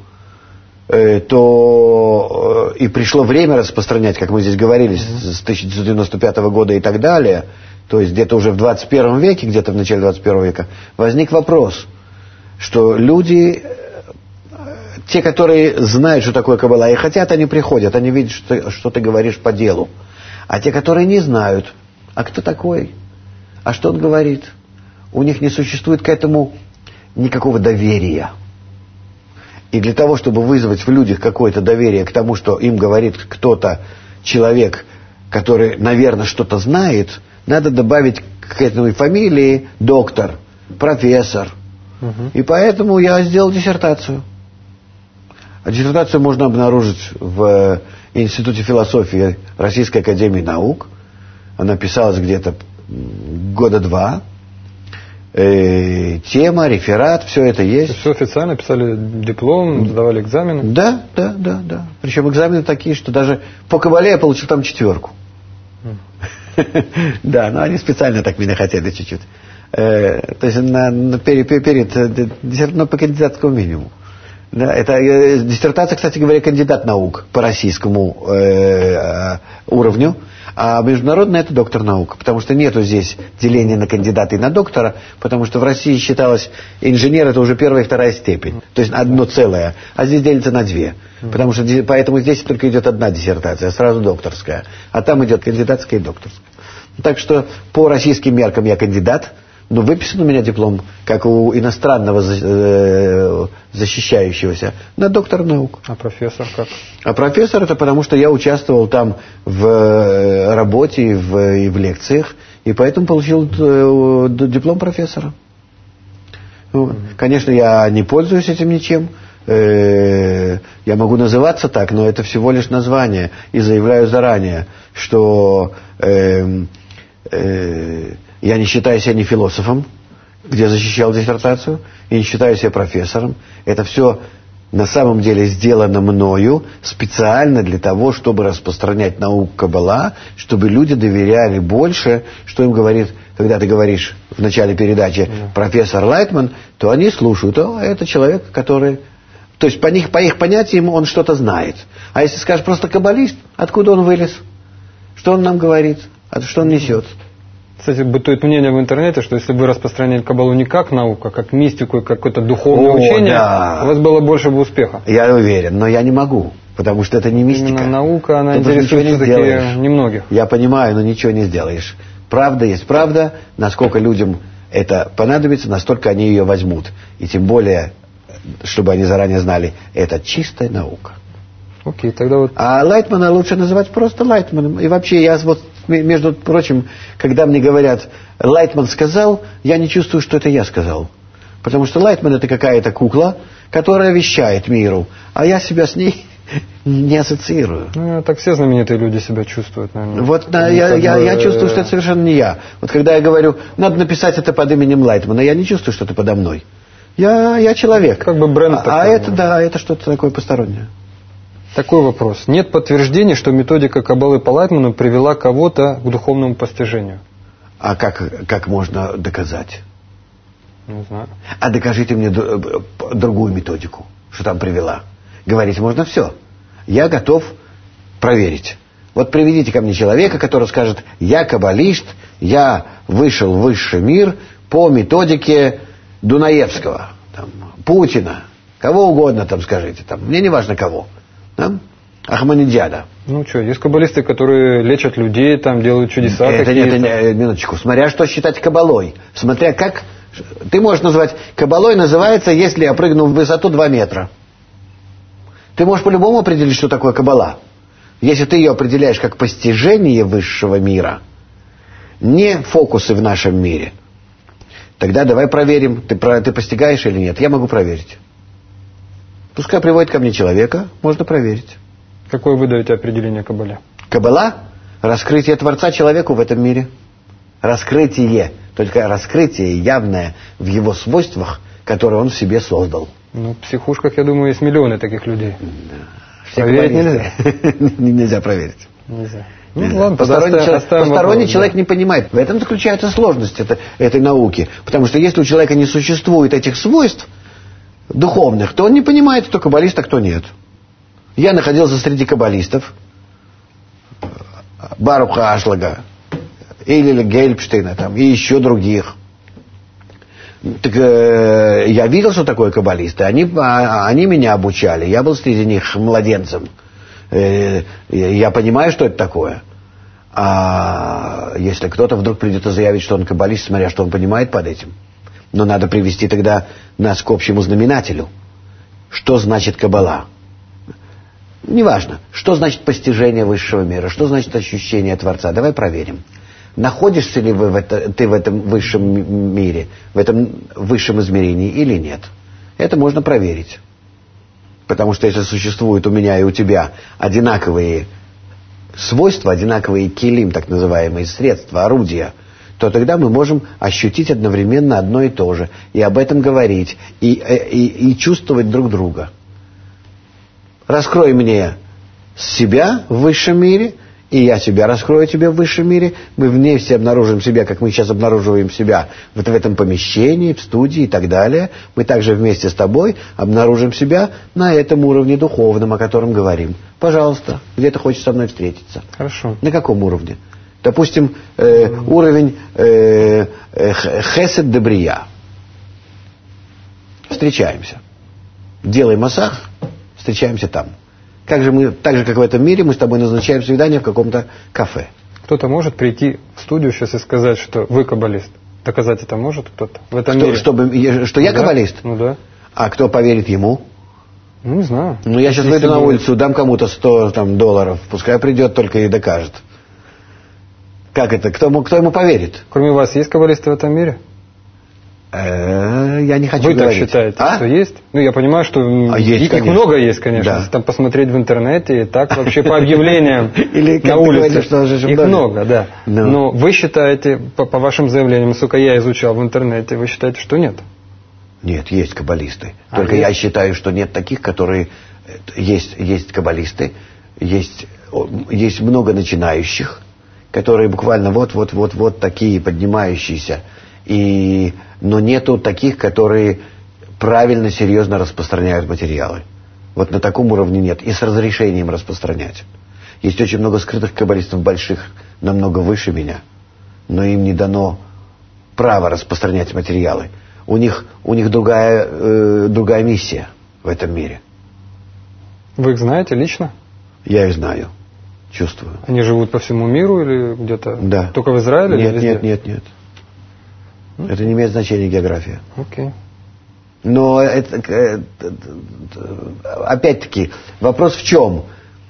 то и пришло время распространять, как мы здесь говорили, с 1995 года и так далее, то есть где-то уже в 21 веке, где-то в начале 21 века, возник вопрос, что люди, те, которые знают, что такое каббала, и хотят, они приходят, они видят, что ты говоришь по делу. А те, которые не знают, а кто такой, а что он говорит, у них не существует к этому никакого доверия. И для того, чтобы вызвать в людях какое-то доверие к тому, что им говорит кто-то, человек, который, наверное, что-то знает, надо добавить к этой фамилии доктор, профессор. И поэтому я сделал диссертацию. А диссертацию можно обнаружить в Институте философии Российской академии наук. Она писалась где-то 2 года. Тема, реферат, все это есть. Все официально, писали диплом, сдавали экзамены? Да. Причем экзамены такие, что даже по кабале я получил там 4. Да, но они специально так меня хотели чуть-чуть. То есть перед по кандидатскому минимуму. Да, это диссертация, кстати говоря, кандидат наук по российскому уровню. А международный — это доктор наук, потому что нету здесь деления на кандидата и на доктора, потому что в России считалось, инженер — это уже 1-я и 2-я степень, то есть одно целое, а здесь делится на 2, потому что поэтому здесь только идет одна диссертация, сразу докторская, а там идет кандидатская и докторская. Так что по российским меркам я кандидат, но выписан у меня диплом, как у иностранного защищающегося, на доктора наук. А профессор как? А профессор — это потому, что я участвовал там в работе и в лекциях, и поэтому получил диплом профессора. Конечно, я не пользуюсь этим ничем. Я могу называться так, но это всего лишь название. И заявляю заранее, что я не считаю себя ни философом, где защищал диссертацию, и не считаю себя профессором. Это все на самом деле сделано мною специально для того, чтобы распространять науку каббала, чтобы люди доверяли больше, что им говорит, когда ты говоришь в начале передачи профессор Лайтман, то они слушают, это человек, который... То есть по их понятиям он что-то знает. А если скажешь просто каббалист, откуда он вылез? Что он нам говорит? Что он несет? Кстати, бытует мнение в интернете, что если бы распространяли каббалу не как науку, а как мистику, как какое-то духовное учение, у вас было больше бы успеха. Я уверен, но я не могу, потому что это не мистика. Именно наука, она интересует все-таки немногих. Я понимаю, но ничего не сделаешь. Правда есть правда, насколько людям это понадобится, настолько они ее возьмут. И тем более, чтобы они заранее знали, это чистая наука. Окей, тогда вот... А Лайтмана лучше называть просто Лайтманом. И вообще, я вот, между прочим, когда мне говорят, Лайтман сказал, я не чувствую, что это я сказал. Потому что Лайтман — это какая-то кукла, которая вещает миру. А я себя с ней не ассоциирую. Ну, так все знаменитые люди себя чувствуют, наверное. Вот я чувствую, что это совершенно не я. Вот когда я говорю, надо написать это под именем Лайтмана, я не чувствую, что это подо мной. Я человек. Как бы бренд такой. Это что-то такое постороннее. Такой вопрос. Нет подтверждений, что методика Каббалы по Лайтману привела кого-то к духовному постижению. А как можно доказать? Не знаю. А докажите мне другую методику, что там привела. Говорить можно все. Я готов проверить. Вот приведите ко мне человека, который скажет: я каббалист, я вышел в высший мир по методике Дунаевского, там, Путина, кого угодно там скажите, там, мне не важно кого, да? Ахмадинеджада. Ну что, есть каббалисты, которые лечат людей, там делают чудеса какие-то. Минуточку, смотря что считать каббалой, смотря как. Ты можешь назвать, каббалой называется, если я прыгну в высоту 2 метра. Ты можешь по-любому определить, что такое каббала. Если ты ее определяешь как постижение высшего мира, не фокусы в нашем мире, тогда давай проверим, ты постигаешь или нет. Я могу проверить. Пускай приводит ко мне человека, можно проверить. Какое вы даете определение каббале? Каббала – раскрытие Творца человеку в этом мире. Раскрытие, только раскрытие явное в его свойствах, которые он в себе создал. Ну, в психушках, я думаю, есть миллионы таких людей. Да. Проверить нельзя. Нельзя проверить. Нельзя. Ну, ладно, посторонний человек не понимает. В этом заключается сложность этой науки. Потому что если у человека не существует этих свойств духовных, то он не понимает, кто каббалист, а кто нет. Я находился среди каббалистов, Баруха Ашлага, Илля Гельпштейна там, и еще других. Так я видел, что такое каббалисты. Они меня обучали. Я был среди них младенцем. Я понимаю, что это такое. А если кто-то вдруг придет и заявит, что он каббалист, смотря что он понимает под этим. Но надо привести тогда нас к общему знаменателю. Что значит каббала? Неважно. Что значит постижение высшего мира? Что значит ощущение Творца? Давай проверим. Находишься ли ты в этом высшем мире, в этом высшем измерении или нет? Это можно проверить. Потому что если существуют у меня и у тебя одинаковые свойства, одинаковые килим, так называемые средства, орудия, то тогда мы можем ощутить одновременно одно и то же. И об этом говорить, и чувствовать друг друга. Раскрой мне себя в высшем мире, и я себя раскрою тебе в высшем мире. Мы вместе обнаружим себя, как мы сейчас обнаруживаем себя вот в этом помещении, в студии и так далее. Мы также вместе с тобой обнаружим себя на этом уровне духовном, о котором говорим. Пожалуйста, где ты хочешь со мной встретиться? Хорошо. На каком уровне? Допустим, уровень хесед дебрия. Встречаемся. Делай массаж, встречаемся там. Как же мы, так же, как в этом мире, мы с тобой назначаем свидание в каком-то кафе. Кто-то может прийти в студию сейчас и сказать, что вы каббалист? Доказать это может кто-то в этом мире? Что я каббалист? Ну да. А кто поверит ему? Ну, не знаю. Ну, я сейчас выйду на улицу, дам кому-то $100, пускай придет только и докажет. Как это? Кто ему поверит? Кроме вас есть каббалисты в этом мире? Я не хочу говорить. Вы так считаете, что есть? Ну, я понимаю, что их много есть, конечно. Если там посмотреть в интернете, и так вообще по объявлениям на улице. Их много, да. Но вы считаете, по вашим заявлениям, сколько я изучал в интернете, вы считаете, что нет? Нет, есть каббалисты. Только я считаю, что нет таких, которые... Есть каббалисты, есть много начинающих, которые буквально вот такие поднимающиеся. Но нету таких, которые правильно, серьезно распространяют материалы. Вот на таком уровне нет. И с разрешением распространять. Есть очень много скрытых каббалистов больших, намного выше меня. Но им не дано право распространять материалы. У них другая миссия в этом мире. Вы их знаете лично? Я их знаю. Чувствую. Они живут по всему миру или где-то? Да. Только в Израиле? Нет. Это не имеет значения география. Окей. Но опять-таки, вопрос в чем?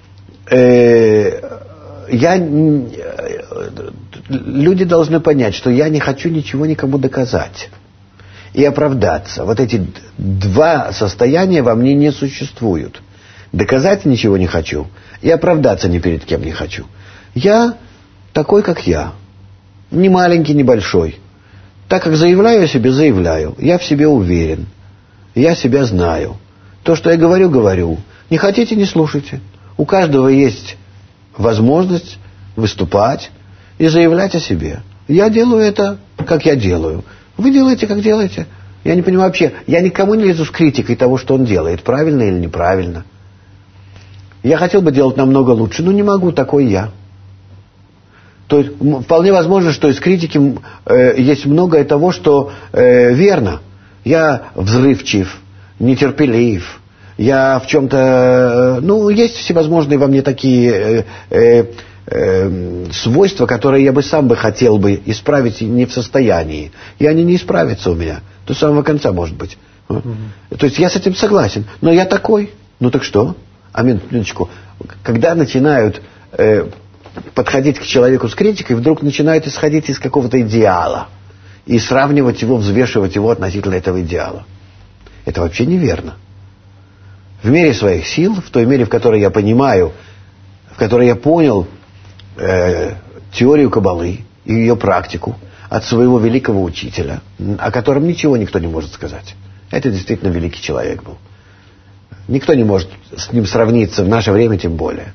Люди должны понять, что я не хочу ничего никому доказать и оправдаться. Вот эти два состояния во мне не существуют. Доказать ничего не хочу и оправдаться ни перед кем не хочу. Я такой, как я. Не маленький, не большой. Так как заявляю о себе, заявляю. Я в себе уверен. Я себя знаю. То, что я говорю, говорю. Не хотите, не слушайте. У каждого есть возможность выступать и заявлять о себе. Я делаю это, как я делаю. Вы делаете, как делаете. Я не понимаю вообще, я никому не лезу с критикой того, что он делает, правильно или неправильно. Я хотел бы делать намного лучше, но не могу, такой я. То есть вполне возможно, что из критики есть многое того, что верно. Я взрывчив, нетерпелив, я в чем-то... есть всевозможные во мне такие свойства, которые я бы сам бы хотел бы исправить, не в состоянии. И они не исправятся у меня. До самого конца, может быть. То есть я с этим согласен. Но я такой. Ну так что? Минуточку. Когда начинают подходить к человеку с критикой, вдруг начинают исходить из какого-то идеала. И сравнивать его, взвешивать его относительно этого идеала. Это вообще неверно. В мере своих сил, в той мере, в которой я понимаю, в которой я понял теорию Каббалы и ее практику от своего великого учителя, о котором ничего никто не может сказать. Это действительно великий человек был. Никто не может с ним сравниться, в наше время тем более.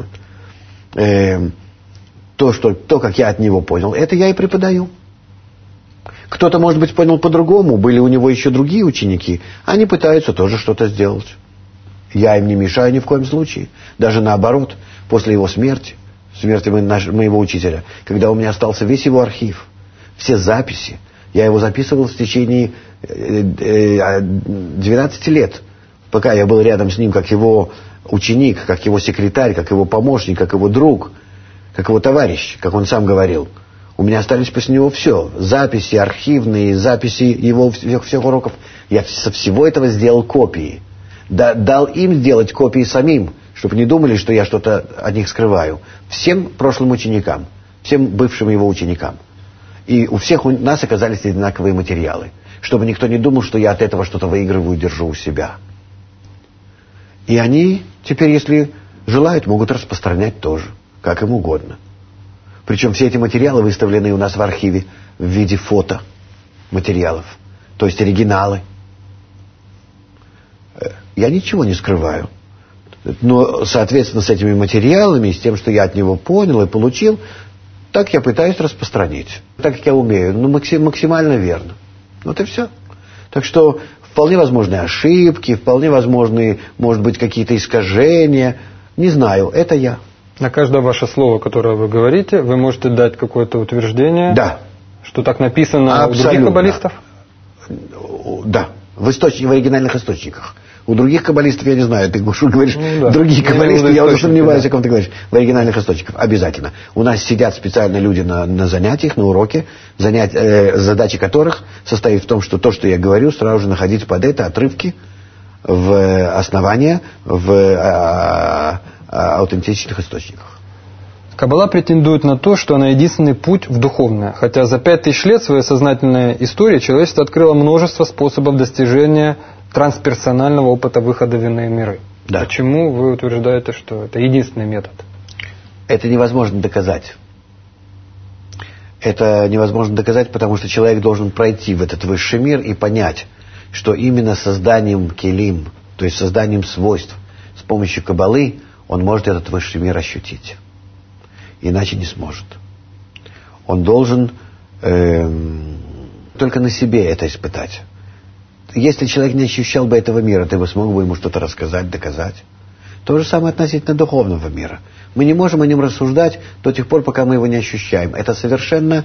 То, как я от него понял, это я и преподаю. Кто-то, может быть, понял по-другому, были у него еще другие ученики, они пытаются тоже что-то сделать. Я им не мешаю ни в коем случае. Даже наоборот, после его смерти моего учителя, когда у меня остался весь его архив, все записи, я его записывал в течение 12 лет, пока я был рядом с ним, как его ученик, как его секретарь, как его помощник, как его друг, как его товарищ, как он сам говорил. У меня остались после него все. Записи, архивные, записи его всех уроков. Я со всего этого сделал копии. Дал им сделать копии самим, чтобы не думали, что я что-то от них скрываю. Всем прошлым ученикам, всем бывшим его ученикам. И у всех у нас оказались одинаковые материалы. Чтобы никто не думал, что я от этого что-то выигрываю, держу у себя. И они теперь, если желают, могут распространять тоже, как им угодно. Причем все эти материалы выставлены у нас в архиве в виде фото материалов, то есть оригиналы. Я ничего не скрываю. Но, соответственно, с этими материалами, с тем, что я от него понял и получил, так я пытаюсь распространить. Так, как я умею. Максимально верно. Вот и все. Так что вполне возможны ошибки, вполне возможны, может быть, какие-то искажения. Не знаю, это я. На каждое ваше слово, которое вы говорите, вы можете дать какое-то утверждение? Да. Что так написано абсолютно. У других каббалистов? Да. В оригинальных источниках. У других каббалистов, я не знаю, ты говоришь, другие каббалисты, я уже сомневаюсь, о ком ты говоришь. В оригинальных источниках, обязательно. У нас сидят специально люди на занятиях, на уроке, задача которых состоит в том, что то, что я говорю, сразу же находить под это отрывки в основания, в аутентичных источниках. Каббала претендует на то, что она единственный путь в духовное, хотя за 5000 лет своей сознательной истории человечество открыло множество способов достижения трансперсонального опыта выхода в иные миры. Да. Почему вы утверждаете, что это единственный метод? Это невозможно доказать. Это невозможно доказать, потому что человек должен пройти в этот высший мир и понять, что именно созданием келим, то есть созданием свойств, с помощью каббалы он может этот высший мир ощутить. Иначе не сможет. Он должен только на себе это испытать. Если человек не ощущал бы этого мира, ты бы смог бы ему что-то рассказать, доказать. То же самое относительно духовного мира. Мы не можем о нем рассуждать до тех пор, пока мы его не ощущаем. Это совершенно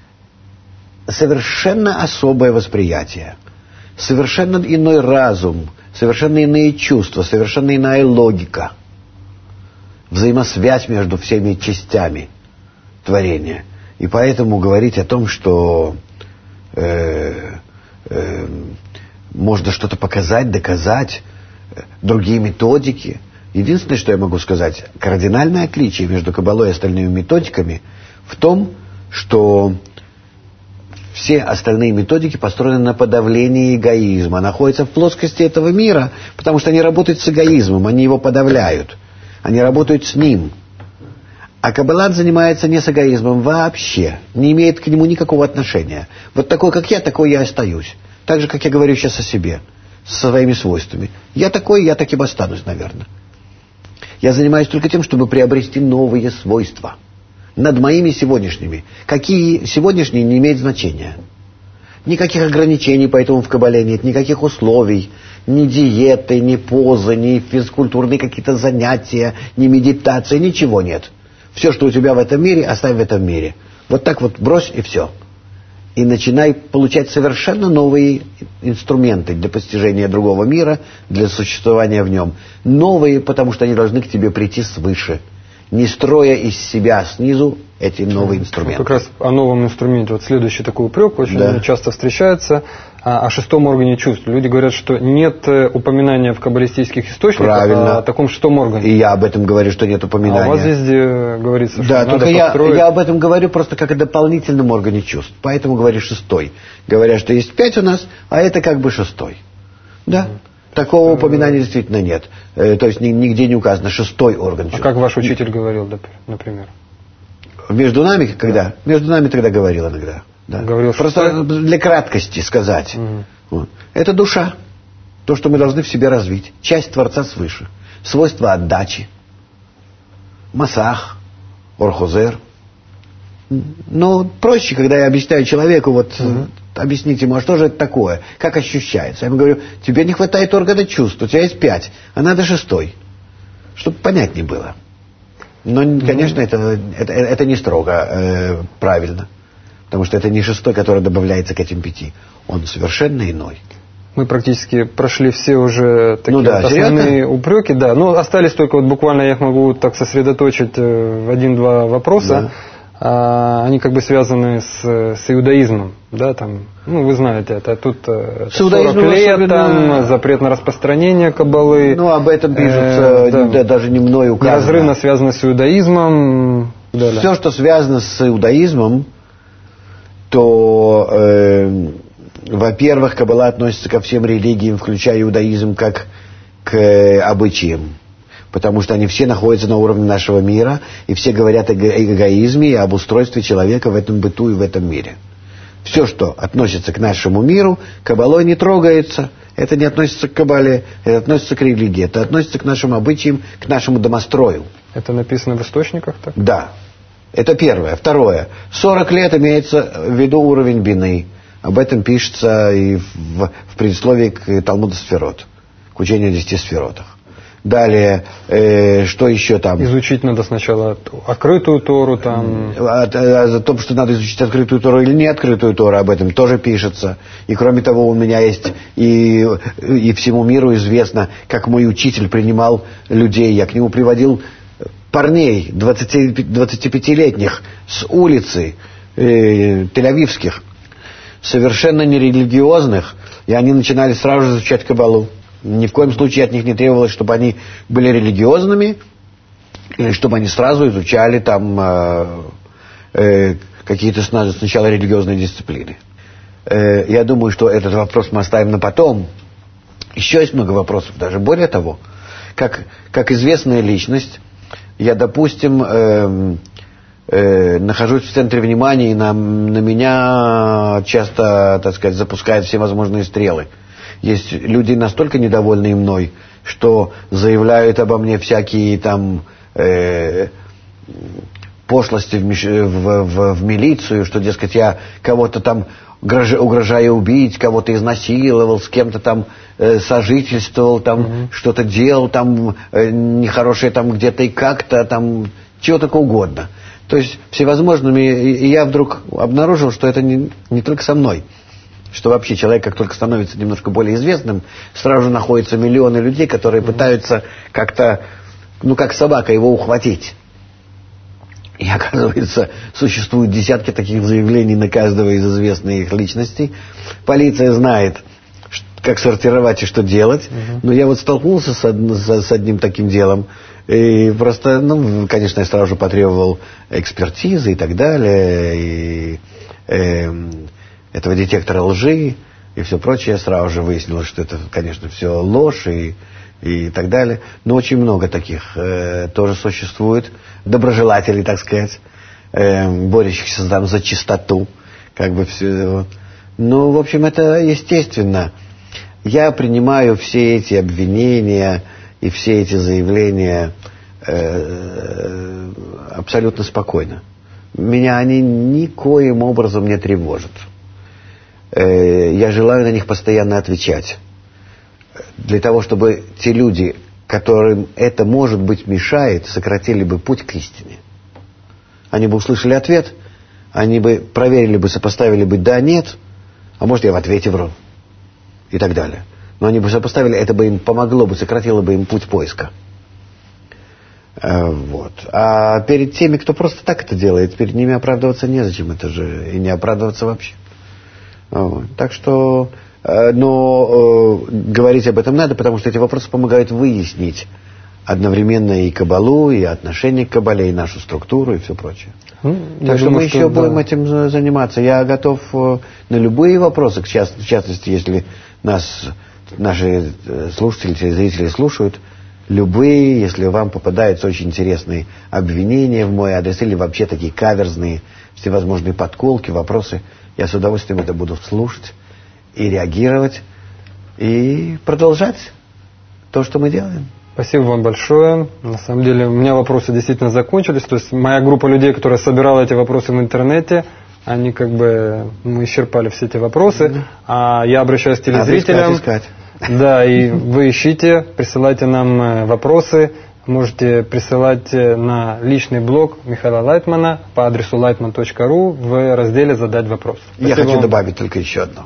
особое восприятие. Совершенно иной разум, совершенно иные чувства, совершенно иная логика. Взаимосвязь между всеми частями творения. И поэтому говорить о том, что можно что-то показать, доказать, другие методики. Единственное, что я могу сказать, кардинальное отличие между каббалой и остальными методиками в том, что все остальные методики построены на подавлении эгоизма, находятся в плоскости этого мира, потому что они работают с эгоизмом, они его подавляют, они работают с ним. А каббала занимается не с эгоизмом вообще, не имеет к нему никакого отношения. Вот такой, как я, такой я остаюсь. Так же, как я говорю сейчас о себе. со своими свойствами. Я такой, я таким останусь, наверное. Я занимаюсь только тем, чтобы приобрести новые свойства над моими сегодняшними. Какие сегодняшние, не имеет значения. Никаких ограничений поэтому в Кабале нет, никаких условий, ни диеты, ни позы, ни физкультурные какие-то занятия, ни медитация, ничего нет. Все, что у тебя в этом мире, оставь в этом мире. Вот так вот брось и все. И начинай получать совершенно новые инструменты для постижения другого мира, для существования в нем. Новые, потому что они должны к тебе прийти свыше, не строя из себя снизу эти новые инструменты. Вот как раз о новом инструменте. Вот следующий такой упрек очень часто встречается о шестом органе чувств. Люди говорят, что нет упоминания в каббалистических источниках о таком шестом органе. И я об этом говорю, что нет упоминания. А у вас везде говорится, что надо построить. Да, только я об этом говорю просто как о дополнительном органе чувств. Поэтому говорю шестой. Говорят, что есть 5 у нас, а это как бы шестой. Да. Такого упоминания действительно нет. То есть нигде не указано шестой орган чувств. А как ваш учитель говорил, например? Между нами, когда? Между нами тогда говорил иногда. Да. Говорил, просто для краткости сказать. Вот. Это душа. То, что мы должны в себе развить. Часть Творца свыше. Свойства отдачи. Масах. Орхозер. Ну, проще, когда я объясняю человеку, объяснить ему, а что же это такое? Как ощущается? Я ему говорю, тебе не хватает органа чувств, у тебя есть 5, а надо 6. Чтобы понятнее было. Но, конечно, это не строго правильно. Потому что это не 6, который добавляется к этим 5. Он совершенно иной. Мы практически прошли все уже такие основные упреки. Да. Но остались только буквально, я их могу так сосредоточить в 1-2 вопроса. Да. Они как бы связаны с иудаизмом. Да, там, вы знаете, это тут 40 лет, там, запрет на распространение каббалы. Об этом пишется, даже не мной указано. Неразрывно связано с иудаизмом. Все, что связано с иудаизмом, то, во-первых, каббала относится ко всем религиям, включая иудаизм, как к обычаям. Потому что они все находятся на уровне нашего мира, и все говорят о эгоизме и об устройстве человека в этом быту и в этом мире. Все, что относится к нашему миру, каббалой не трогается. Это не относится к каббале, это относится к религии, это относится к нашим обычаям, к нашему домострою. Это написано в источниках, так? Да. Это первое. Второе. 40 лет имеется в виду уровень бины. Об этом пишется и в предисловии к Талмуду Сферот, к учению о 10 сферотах. Далее, что еще там? Изучить надо сначала открытую Тору там. О том, что надо изучить открытую Тору или не открытую Тору, об этом тоже пишется. И кроме того, у меня есть и всему миру известно, как мой учитель принимал людей. Я к нему приводил парней 25-летних с улицы тель-авивских, совершенно нерелигиозных, и они начинали сразу же изучать каббалу. Ни в коем случае от них не требовалось, чтобы они были религиозными, или чтобы они сразу изучали там какие-то сначала религиозные дисциплины. Я думаю, что этот вопрос мы оставим на потом. Еще есть много вопросов, даже более того, как известная личность, я, допустим, нахожусь в центре внимания, и на меня часто, так сказать, запускают всевозможные стрелы. Есть люди настолько недовольные мной, что заявляют обо мне всякие там пошлости в милицию, что, дескать, я кого-то там угрожаю убить, кого-то изнасиловал, с кем-то там сожительствовал, там что-то делал, там нехорошее там где-то и как-то, там чего только угодно. То есть всевозможными, и я вдруг обнаружил, что это не только со мной. Что вообще человек, как только становится немножко более известным, сразу же находятся миллионы людей, которые пытаются как-то, как собака, его ухватить. И оказывается, существуют десятки таких заявлений на каждого из известных личностей. Полиция знает, как сортировать и что делать. Но я вот столкнулся с одним таким делом. И просто, конечно, я сразу же потребовал экспертизы и так далее. И этого детектора лжи и все прочее. Сразу же выяснилось, что это, конечно, все ложь и так далее. Но очень много таких тоже существует. Доброжелателей, так сказать, борющихся там за чистоту. Как бы все. В общем, это естественно. Я принимаю все эти обвинения и все эти заявления абсолютно спокойно. Меня они никоим образом не тревожат. Я желаю на них постоянно отвечать. Для того, чтобы те люди, которым это, может быть, мешает, сократили бы путь к истине. Они бы услышали ответ, они бы проверили бы, сопоставили бы «да», «нет», а может, я в ответе вру и так далее. Но они бы сопоставили, это бы им помогло бы, сократило бы им путь поиска. Вот. А перед теми, кто просто так это делает, перед ними оправдываться незачем, это же и не оправдываться вообще. Вот. Так что, но говорить об этом надо, потому что эти вопросы помогают выяснить одновременно и Каббалу, и отношение к Каббале, и нашу структуру, и все прочее. Так что мы еще будем этим заниматься. Я готов на любые вопросы, в частности, если нас наши слушатели, телезрители слушают, любые, если вам попадаются очень интересные обвинения в мой адрес, или вообще такие каверзные, всевозможные подколки, вопросы, я с удовольствием это буду слушать и реагировать, и продолжать то, что мы делаем. Спасибо вам большое. На самом деле, у меня вопросы действительно закончились. То есть моя группа людей, которая собирала эти вопросы в интернете, они мы исчерпали все эти вопросы. А я обращаюсь к телезрителям. Искать. Да, и вы ищите, присылайте нам вопросы. Можете присылать на личный блог Михаила Лайтмана по адресу lightman.ru в разделе «Задать вопрос». Спасибо. Я хочу добавить только еще одно.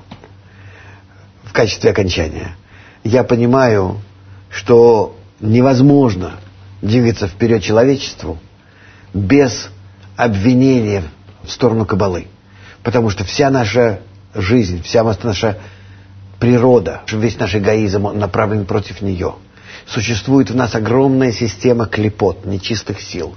В качестве окончания. Я понимаю, что невозможно двигаться вперед человечеству без обвинения в сторону Каббалы. Потому что вся наша жизнь, вся наша природа, весь наш эгоизм направлен против нее. Существует в нас огромная система клипот, нечистых сил,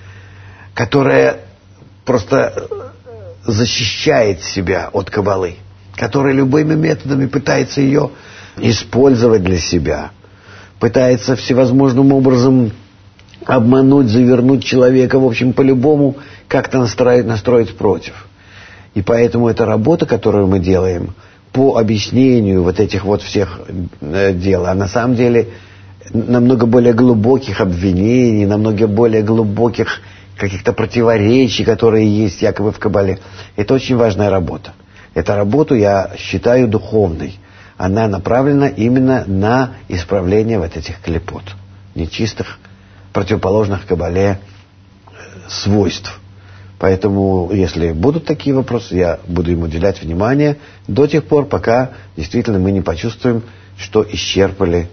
которая просто защищает себя от Каббалы, которая любыми методами пытается ее использовать для себя, пытается всевозможным образом обмануть, завернуть человека, в общем, по-любому как-то настроить против. И поэтому эта работа, которую мы делаем по объяснению вот этих вот всех дел, а на самом деле намного более глубоких обвинений, намного более глубоких каких-то противоречий, которые есть якобы в Каббале. Это очень важная работа. Эту работу я считаю духовной. Она направлена именно на исправление вот этих клипот, нечистых, противоположных Каббале свойств. Поэтому, если будут такие вопросы, я буду им уделять внимание до тех пор, пока действительно мы не почувствуем, что исчерпали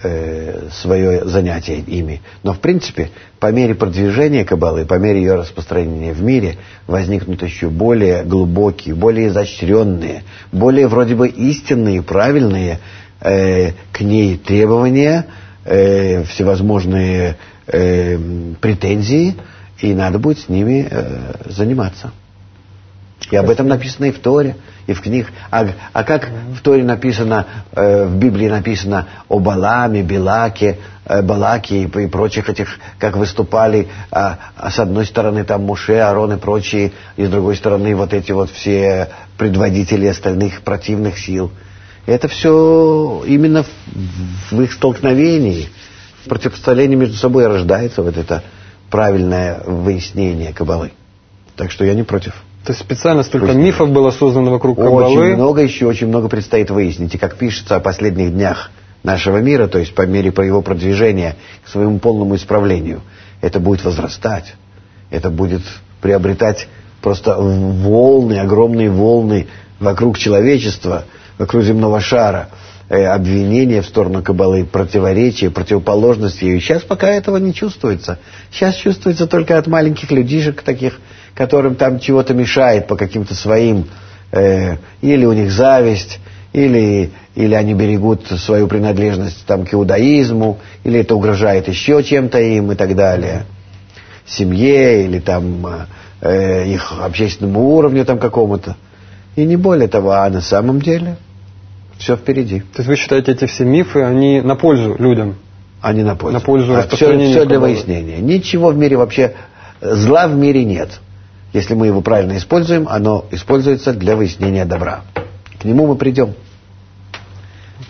свое занятие ими. Но, в принципе, по мере продвижения Каббалы, по мере ее распространения в мире, возникнут еще более глубокие, более изощренные, более вроде бы истинные, правильные к ней требования, всевозможные претензии, и надо будет с ними заниматься. И об этом написано и в Торе, и в книгах. А как в Торе написано, в Библии написано о Баламе, Балаке и прочих этих, как выступали, с одной стороны там Моше, Аарон и прочие, и с другой стороны вот эти вот все предводители остальных противных сил. Это все именно в их столкновении, в противостоянии между собой рождается вот это правильное выяснение Каббалы. Так что я не против. То есть специально столько мифов было создано вокруг Каббалы? Очень много предстоит выяснить. И как пишется о последних днях нашего мира, то есть по мере его продвижения к своему полному исправлению, это будет возрастать. Это будет приобретать просто волны, огромные волны вокруг человечества, вокруг земного шара, обвинения в сторону Каббалы, противоречия, противоположности. И сейчас пока этого не чувствуется. Сейчас чувствуется только от маленьких людишек таких, которым там чего-то мешает по каким-то своим, или у них зависть, или они берегут свою принадлежность там, к иудаизму, или это угрожает еще чем-то им и так далее. Семье, или там их общественному уровню там какому-то. И не более того, а на самом деле все впереди. То есть вы считаете, эти все мифы, они на пользу людям? Они на пользу. На пользу распространения. Все для выяснения. Ничего в мире вообще, зла в мире нет. Если мы его правильно используем, оно используется для выяснения добра. К нему мы придем.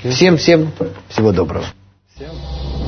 Всем всего доброго. Всем.